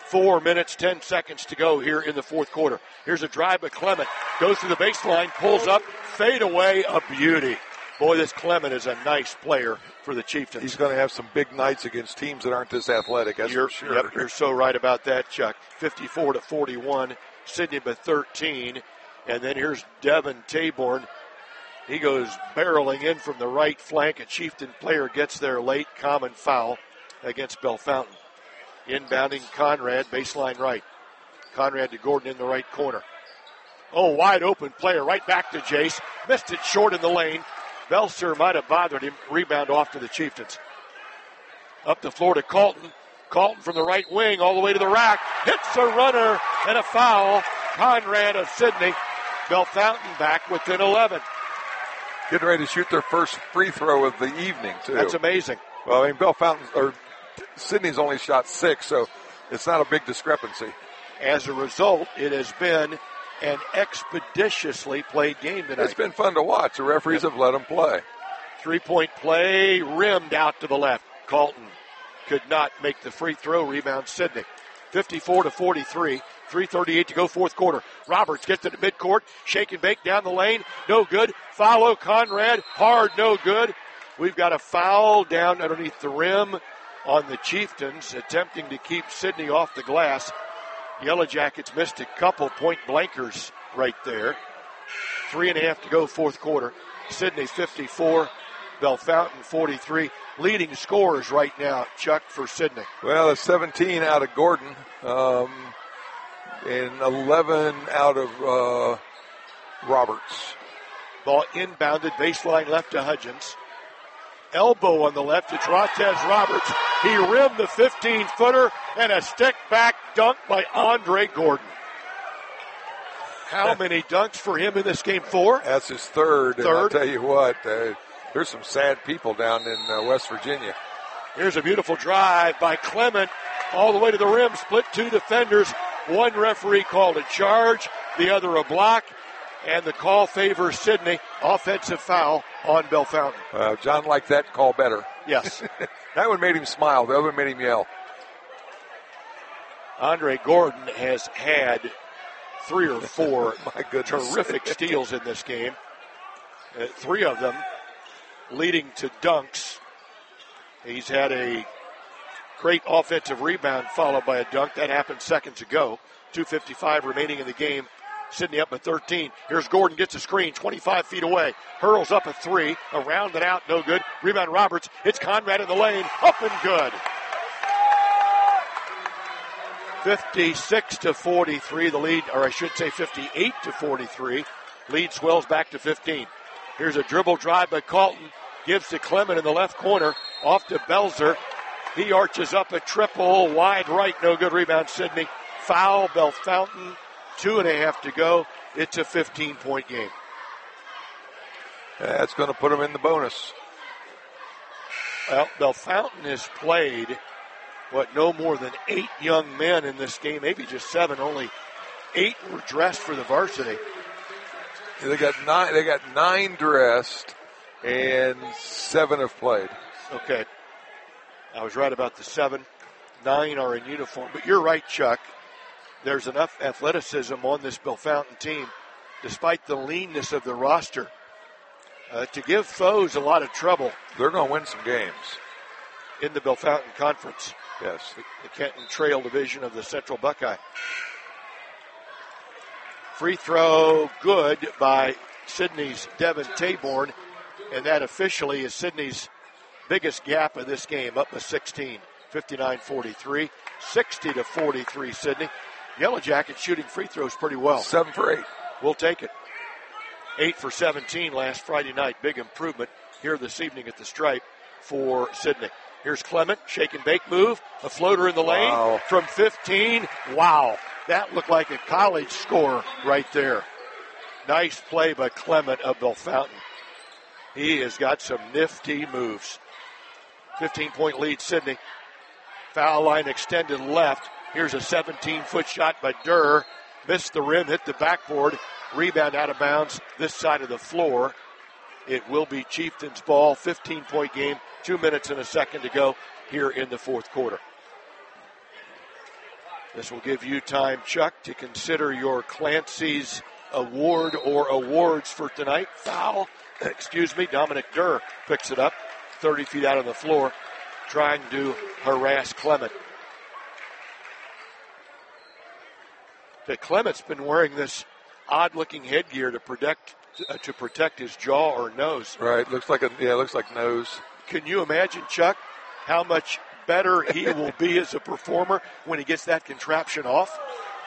4 minutes, 10 seconds to go here in the fourth quarter. Here's a drive by Clement. Goes to the baseline, pulls up, fade away, a beauty. Boy, this Clement is a nice player for the Chieftains. He's going to have some big nights against teams that aren't this athletic, that's for sure. Yep, you're so right about that, Chuck. 54-41, Sidney by 13. And then here's Devin Taborn. He goes barreling in from the right flank. A Chieftain player gets there late. Common foul against Bellefontaine. Inbounding Conrad, baseline right. Conrad to Gordon in the right corner. Oh, wide open player right back to Jace. Missed it short in the lane. Belser might have bothered him. Rebound off to the Chieftains. Up the floor to Colton. Colton from the right wing all the way to the rack. Hits a runner and a foul. Conrad of Sidney. Bellefontaine back within 11. Getting ready to shoot their first free throw of the evening, too. That's amazing. Well, I mean, Sidney's only shot 6, so it's not a big discrepancy. As a result, it has been an expeditiously played game tonight. It's been fun to watch. The referees have let them play. 3-point play, rimmed out to the left. Colton could not make the free throw. Rebound Sidney. 54-43. 3:38 to go, fourth quarter. Roberts gets it at midcourt. Shake and bake down the lane. No good. Follow Conrad. Hard, no good. We've got a foul down underneath the rim on the Chieftains, attempting to keep Sidney off the glass. Yellow Jackets missed a couple point blankers right there. 3.5 to go, fourth quarter. Sidney 54, Bellefontaine 43. Leading scorers right now, Chuck, for Sidney. Well, it's 17 out of Gordon, and 11 out of Roberts. Ball inbounded, baseline left to Hudgens. Elbow on the left to Trotez Roberts. He rimmed the 15-footer and a stick-back dunk by Andre Gordon. How many dunks for him in this game? 4? That's his third. And I'll tell you what, there's some sad people down in West Virginia. Here's a beautiful drive by Clement all the way to the rim. Split 2 defenders. One referee called a charge, the other a block, and the call favors Sidney. Offensive foul on Bellefontaine. John liked that call better. Yes. That one made him smile. The other one made him yell. Andre Gordon has had 3 or 4 terrific steals in this game. 3 of them leading to dunks. He's had a great offensive rebound followed by a dunk. That happened seconds ago. 2:55 remaining in the game. Sidney up at 13. Here's Gordon, gets a screen, 25 feet away. Hurls up a 3, around and out, no good. Rebound Roberts, it's Conrad in the lane, up and good. 56-43, the lead, or I should say 58-43. Lead swells back to 15. Here's a dribble drive by Colton, gives to Clement in the left corner, off to Belzer. He arches up a triple, wide right, no good. Rebound Sidney. Foul Bellefontaine. 2.5 to go. It's a 15-point game. That's going to put him in the bonus. Well, Bellefontaine has played, no more than 8 young men in this game, maybe just 7. Only 8 were dressed for the varsity. They got 9 dressed, and 7 have played. Okay. I was right about the 7. 9 are in uniform. But you're right, Chuck. There's enough athleticism on this Bellefontaine team, despite the leanness of the roster, to give foes a lot of trouble. They're going to win some games. In the Bellefontaine Conference. Yes. The Kenton Trail Division of the Central Buckeye. Free throw good by Sidney's Devin Taborn, and that officially is Sidney's biggest gap of this game, up to 16. 59-43, 60-43 Sidney. Yellow Jackets shooting free throws pretty well. 7 for 8. We'll take it. 8 for 17 last Friday night. Big improvement here this evening at the stripe for Sidney. Here's Clement, shake and bake move. A floater in the lane from 15. Wow, that looked like a college score right there. Nice play by Clement of Bellefontaine. He has got some nifty moves. 15-point lead, Sidney. Foul line extended left. Here's a 17-foot shot by Durr. Missed the rim, hit the backboard. Rebound out of bounds this side of the floor. It will be Chieftains ball. 15-point game. 2 minutes and a second to go here in the fourth quarter. This will give you time, Chuck, to consider your Clancy's award or awards for tonight. Foul. Dominic Durr picks it up 30 feet out on the floor, trying to harass Clement. Clement's been wearing this odd-looking headgear to protect his jaw or nose. Right, looks like nose. Can you imagine, Chuck, how much better he will be as a performer when he gets that contraption off?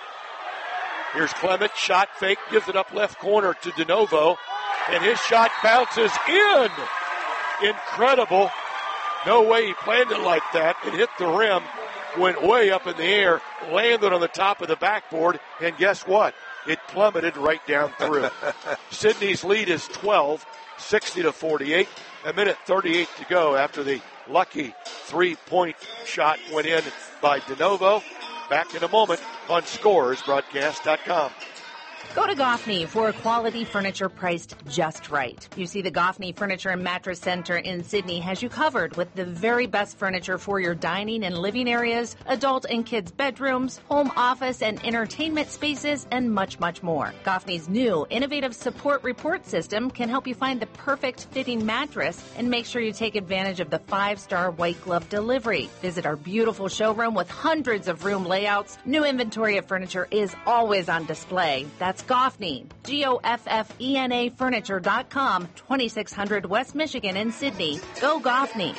Here's Clement, shot fake, gives it up left corner to DeNovo, and his shot bounces in. Incredible. No way he planned it like that. It hit the rim, went way up in the air, landed on the top of the backboard, and guess what? It plummeted right down through. Sydney's lead is 12, 60-48. A minute 38 to go after the lucky three-point shot went in by DeNovo. Back in a moment on ScoresBroadcast.com. Go to Goffney for quality furniture priced just right. You see, the Goffney Furniture and Mattress Center in Sydney has you covered with the very best furniture for your dining and living areas, adult and kids' bedrooms, home office and entertainment spaces, and much, much more. Goffney's new innovative support report system can help you find the perfect fitting mattress and make sure you take advantage of the 5-star white glove delivery. Visit our beautiful showroom with hundreds of room layouts. New inventory of furniture is always on display. That's Goffney, Goffena Furniture.com, 2600 West Michigan in Sydney. Go Goffney.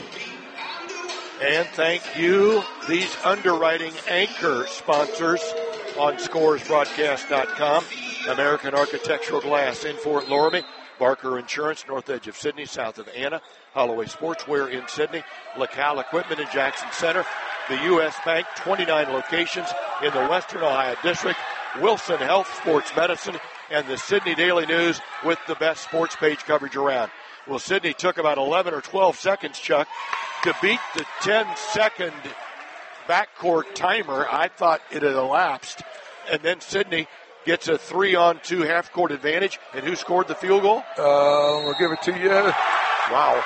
And thank you, these underwriting anchor sponsors on ScoresBroadcast.com. American Architectural Glass in Fort Loramie, Barker Insurance, north edge of Sydney, south of Anna, Holloway Sportswear in Sydney, LaCal Equipment in Jackson Center, the U.S. Bank, 29 locations in the Western Ohio District, Wilson Health Sports Medicine, and the Sydney Daily News with the best sports page coverage around. Well, Sydney took about 11 or 12 seconds, Chuck, to beat the 10-second backcourt timer. I thought it had elapsed. And then Sydney gets a 3-on-2 half-court advantage. And who scored the field goal? We'll give it to you. Wow.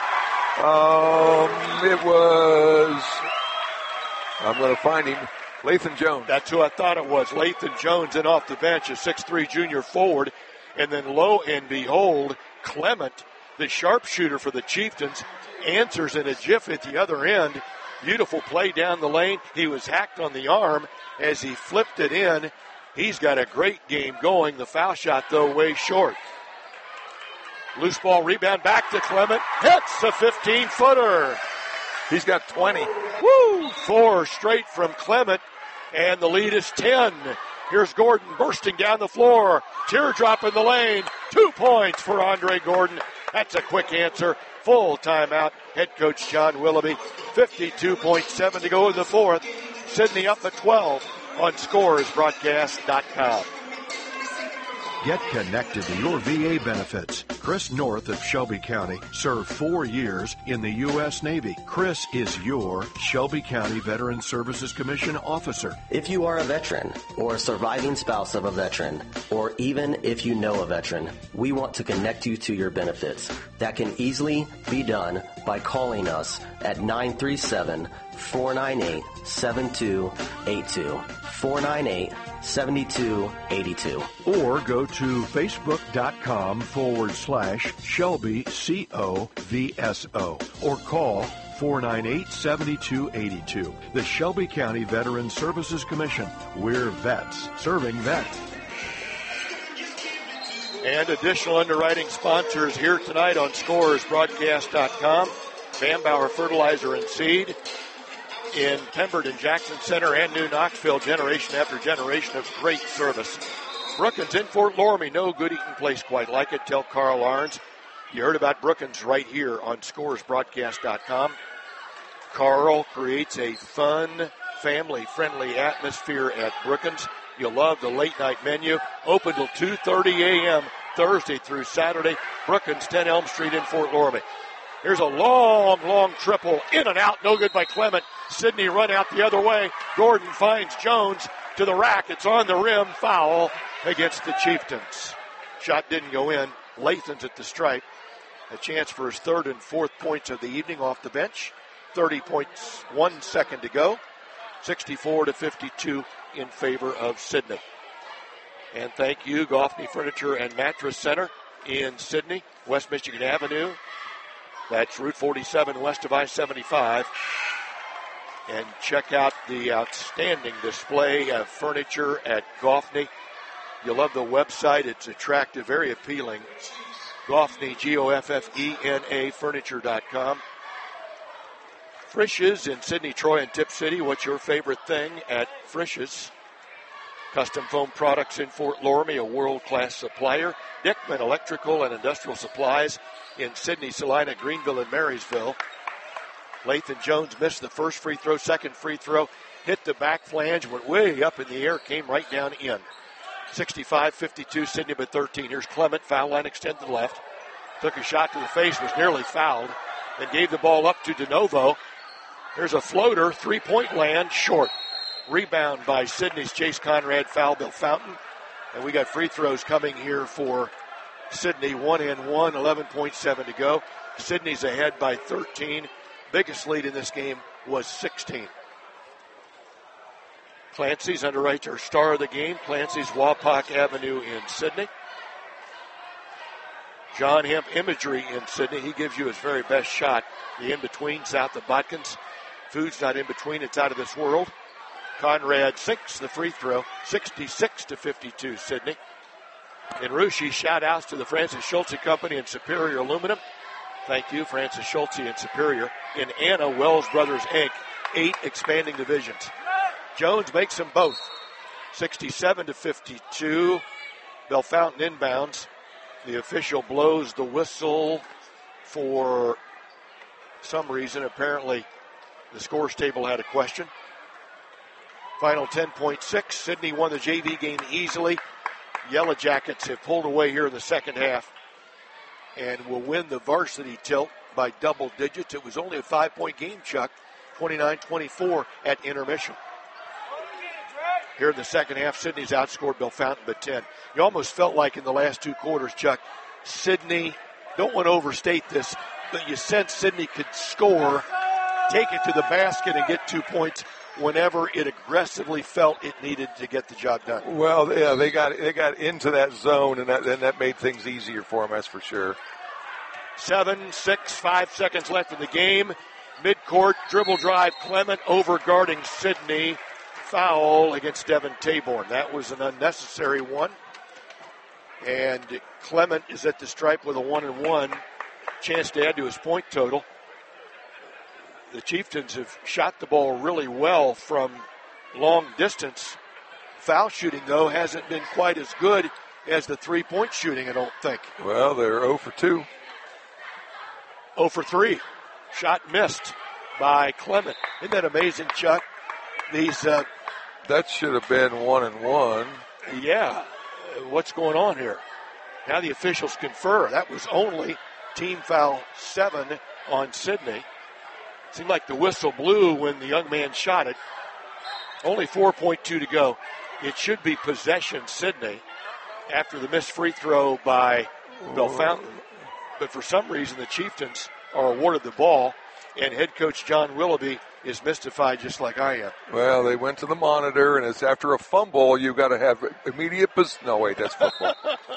It was, I'm going to find him, Lathan Jones. That's who I thought it was. Lathan Jones in off the bench, a 6'3 junior forward. And then lo and behold, Clement, the sharpshooter for the Chieftains, answers in a jiff at the other end. Beautiful play down the lane. He was hacked on the arm as he flipped it in. He's got a great game going. The foul shot, though, way short. Loose ball rebound back to Clement. Hits a 15-footer. He's got 20. Woo! 4 straight from Clement, and the lead is 10. Here's Gordon bursting down the floor. Teardrop in the lane. 2 points for Andre Gordon. That's a quick answer. Full timeout. Head coach John Willoughby. 52.7 to go in the fourth. Sydney up at 12 on ScoresBroadcast.com. Get connected to your VA benefits. Chris North of Shelby County served 4 years in the U.S. Navy. Chris is your Shelby County Veteran Services Commission officer. If you are a veteran or a surviving spouse of a veteran, or even if you know a veteran, we want to connect you to your benefits. That can easily be done by calling us at 937-498-7282. 498-7282. Or go to facebook.com/Shelby COVSO or call 498-7282. The Shelby County Veteran Services Commission. We're vets serving vets. And additional underwriting sponsors here tonight on ScoresBroadcast.com. Van Bauer Fertilizer and Seed in Pemberton, Jackson Center, and New Knoxville, generation after generation of great service. Brookins in Fort Loramie, no good eating place quite like it. Tell Carl Arns. You heard about Brookins right here on ScoresBroadcast.com. Carl creates a fun, family-friendly atmosphere at Brookins. You'll love the late-night menu. Open till 2:30 a.m. Thursday through Saturday. Brookins, 10 Elm Street in Fort Loramie. Here's a long triple. In and out. No good by Clement. Sydney run out the other way. Gordon finds Jones to the rack. It's on the rim. Foul against the Chieftains. Shot didn't go in. Lathan's at the stripe. A chance for his third and fourth points of the evening off the bench. 30 points, 1 second to go. 64-52 in favor of Sidney. And thank you, Goffney Furniture and Mattress Center in Sidney, West Michigan Avenue. That's Route 47 west of I-75. And check out the outstanding display of furniture at Goffney. You'll love the website. It's attractive, very appealing. Goffney, Goffena, furniture.com. Frisch's in Sidney, Troy, and Tip City. What's your favorite thing at Frisch's? Custom foam products in Fort Loramie, a world-class supplier. Dickman Electrical and Industrial Supplies in Sidney, Salina, Greenville, and Marysville. Lathan Jones missed the first free throw, second free throw, hit the back flange, went way up in the air, came right down in. 65-52, Sidney by 13. Here's Clement, foul line extend to the left. Took a shot to the face, was nearly fouled, then gave the ball up to DeNovo. There's a floater, three-point land, short. Rebound by Sidney's Chase Conrad, foul Bill Fountain. And we got free throws coming here for Sidney. 1 and 1, 11.7 to go. Sidney's ahead by 13. Biggest lead in this game was 16. Clancy's underwrites our star of the game. Clancy's Wapak Avenue in Sidney. John Hemp Imagery in Sidney. He gives you his very best shot. The in-between south of Botkins. Food's not in between. It's out of this world. Conrad sinks the free throw. 66-52 Sidney. In Russia, shout-outs to the Francis Schultze Company and Superior Aluminum. Thank you, Francis Schultze and Superior. In Anna, Wells Brothers, Inc., 8 expanding divisions. Jones makes them both. 67-52. Bellefontaine inbounds. The official blows the whistle for some reason. Apparently, the scores table had a question. Final 10.6. Sidney won the JV game easily. Yellow Jackets have pulled away here in the second half and will win the varsity tilt by double digits. It was only a 5-point game, Chuck. 29-24 at intermission. Here in the second half, Sidney's outscored Bellefontaine by 10. You almost felt like in the last two quarters, Chuck, Sidney, don't want to overstate this, but you sense Sidney could score, take it to the basket, and get 2 points whenever it aggressively felt it needed to get the job done. Well, yeah, they got into that zone, and that made things easier for them, that's for sure. 7, 6, 5 seconds left in the game. Midcourt, dribble drive, Clement over guarding Sidney. Foul against Devin Taborn. That was an unnecessary one. And Clement is at the stripe with a 1-and-1. Chance to add to his point total. The Chieftains have shot the ball really well from long distance. Foul shooting, though, hasn't been quite as good as the three-point shooting, I don't think. Well, they're 0 for 2. 0 for 3. Shot missed by Clement. Isn't that amazing, Chuck? These that should have been 1-and-1. Yeah. What's going on here? Now the officials confer. That was only team foul 7 on Sidney. Seemed like the whistle blew when the young man shot it. Only 4.2 to go. It should be possession Sidney after the missed free throw by Bellefontaine. But for some reason, the Chieftains are awarded the ball, and head coach John Willoughby is mystified just like I am. Well, they went to the monitor, and it's after a fumble, you've got to have immediate no, wait, that's football.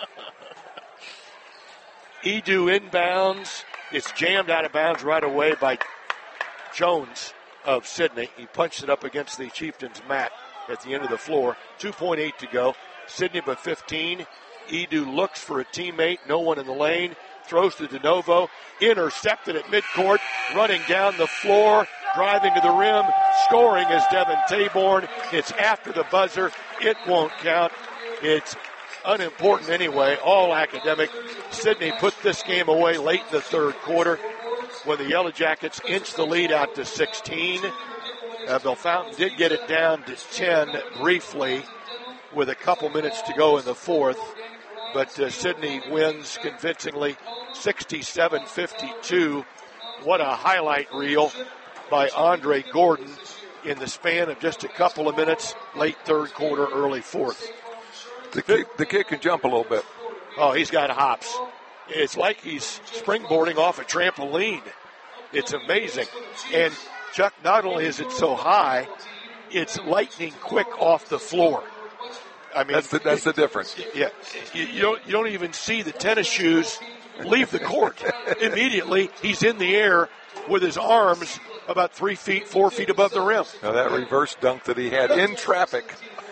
Edu inbounds. It's jammed out of bounds right away by Jones of Sidney. He punched it up against the Chieftains' mat at the end of the floor. 2.8 to go. Sidney by 15. Edu looks for a teammate. No one in the lane. Throws to DeNovo. Intercepted at midcourt. Running down the floor. Driving to the rim. Scoring is Devin Taborn. It's after the buzzer. It won't count. It's unimportant anyway. All academic. Sidney put this game away late in the third quarter when the Yellow Jackets inched the lead out to 16. Bellefontaine did get it down to 10 briefly with a couple minutes to go in the fourth. But Sidney wins convincingly 67-52. What a highlight reel by Andre Gordon in the span of just a couple of minutes, late third quarter, early fourth. The kid can jump a little bit. Oh, he's got hops. It's like he's springboarding off a trampoline. It's amazing. And, Chuck, not only is it so high, it's lightning quick off the floor. I mean, that's the difference. Yeah, you don't even see the tennis shoes leave the court. Immediately, he's in the air with his arms about 4 feet above the rim. Now that reverse dunk that he had in traffic,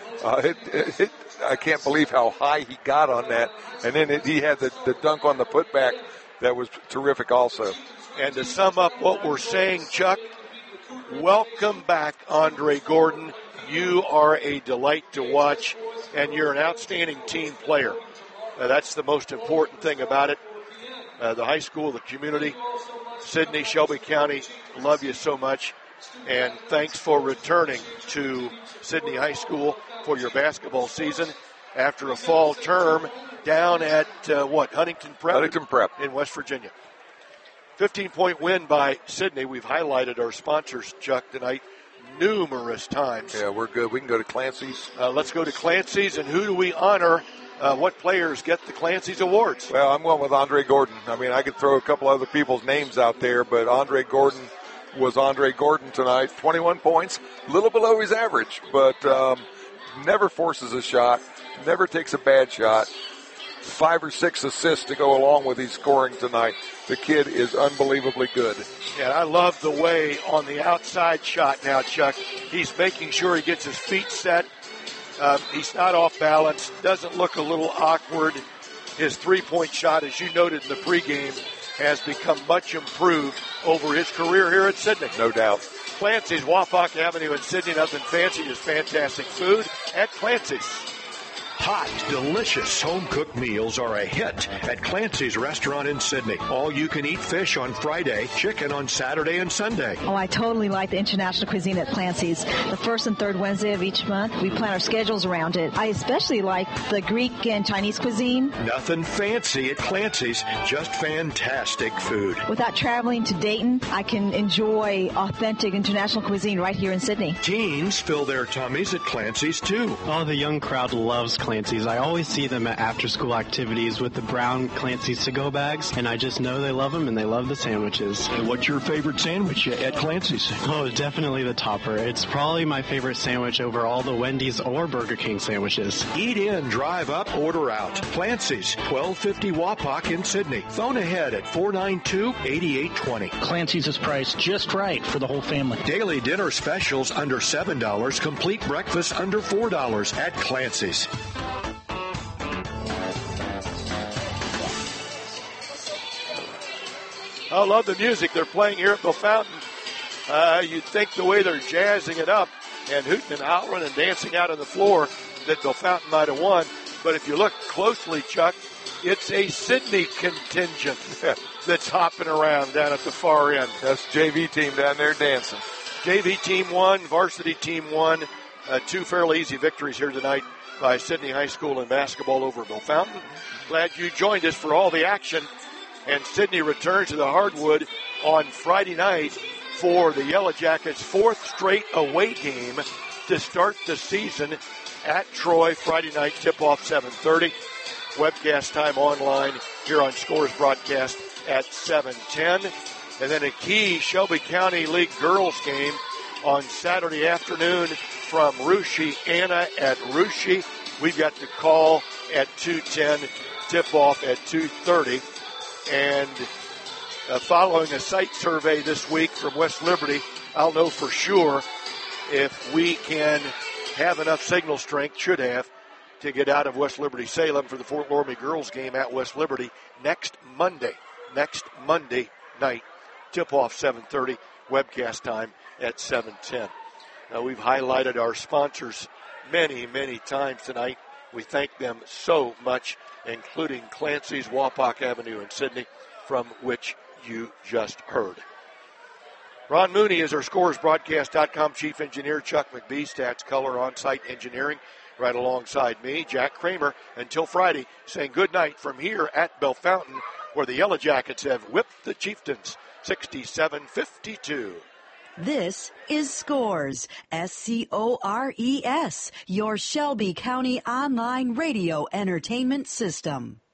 I can't believe how high he got on that. And then he had the dunk on the putback that was terrific also. And to sum up what we're saying, Chuck, welcome back, Andre Gordon. You are a delight to watch, and you're an outstanding team player. That's the most important thing about it. The high school, the community, Sidney, Shelby County, love you so much. And thanks for returning to Sidney High School for your basketball season after a fall term down at, Huntington Prep? Huntington Prep. In West Virginia. 15-point win by Sidney. We've highlighted our sponsors, Chuck, tonight numerous times. Yeah, we're good. We can go to Clancy's. Let's go to Clancy's, and who do we honor? What players get the Clancy's Awards? Well, I'm going with Andre Gordon. I mean, I could throw a couple other people's names out there, but Andre Gordon was Andre Gordon tonight. 21 points, a little below his average, but never forces a shot, never takes a bad shot. 5 or 6 assists to go along with his scoring tonight. The kid is unbelievably good. Yeah, I love the way on the outside shot now, Chuck. He's making sure he gets his feet set. He's not off balance, doesn't look a little awkward. His three-point shot, as you noted in the pregame, has become much improved over his career here at Sidney. No doubt. Clancy's, Wapak Avenue in Sidney, nothing fancy, just fantastic food at Clancy's. Hot, delicious home-cooked meals are a hit at Clancy's Restaurant in Sidney. All-you-can-eat fish on Friday, chicken on Saturday and Sunday. Oh, I totally like the international cuisine at Clancy's. The first and third Wednesday of each month, we plan our schedules around it. I especially like the Greek and Chinese cuisine. Nothing fancy at Clancy's, just fantastic food. Without traveling to Dayton, I can enjoy authentic international cuisine right here in Sidney. Teens fill their tummies at Clancy's, too. Oh, the young crowd loves Clancy's. I always see them at after-school activities with the brown Clancy's to-go bags, and I just know they love them and they love the sandwiches. And what's your favorite sandwich at Clancy's? Oh, definitely the topper. It's probably my favorite sandwich over all the Wendy's or Burger King sandwiches. Eat in, drive up, order out. Clancy's, 1250 Wapak in Sidney. Phone ahead at 492-8820. Clancy's is priced just right for the whole family. Daily dinner specials under $7, complete breakfast under $4 at Clancy's. I love the music they're playing here at Bellefontaine. You'd think the way they're jazzing it up and hooting and hollering and dancing out on the floor that Bellefontaine might have won. But if you look closely, Chuck, it's a Sidney contingent that's hopping around down at the far end. That's JV team down there dancing. JV team won, varsity team won. 2 fairly easy victories here tonight by Sidney High School in basketball over Bellefontaine. Glad you joined us for all the action. And Sidney returns to the hardwood on Friday night for the Yellow Jackets' 4th straight away game to start the season at Troy. Friday night tip-off 7:30. Webcast time online here on Scores broadcast at 7:10. And then a key Shelby County League girls game on Saturday afternoon from Russia. Anna at Russia. We've got the call at 2:10, tip-off at 2:30. And following a site survey this week from West Liberty, I'll know for sure if we can have enough signal strength, should have, to get out of West Liberty Salem for the Fort Loramie girls game at West Liberty next Monday night. Tip-off 7:30, webcast time at 7:10. Now, we've highlighted our sponsors many, many times tonight. We thank them so much, including Clancy's, Wapak Avenue in Sidney, from which you just heard. Ron Mooney is our ScoresBroadcast.com chief engineer. Chuck McBee, Stats Color On-Site Engineering, right alongside me. Jack Kramer, until Friday, saying good night from here at Bellefontaine, where the Yellow Jackets have whipped the Chieftains 67-52. This is Scores, SCORES, your Shelby County online radio entertainment system.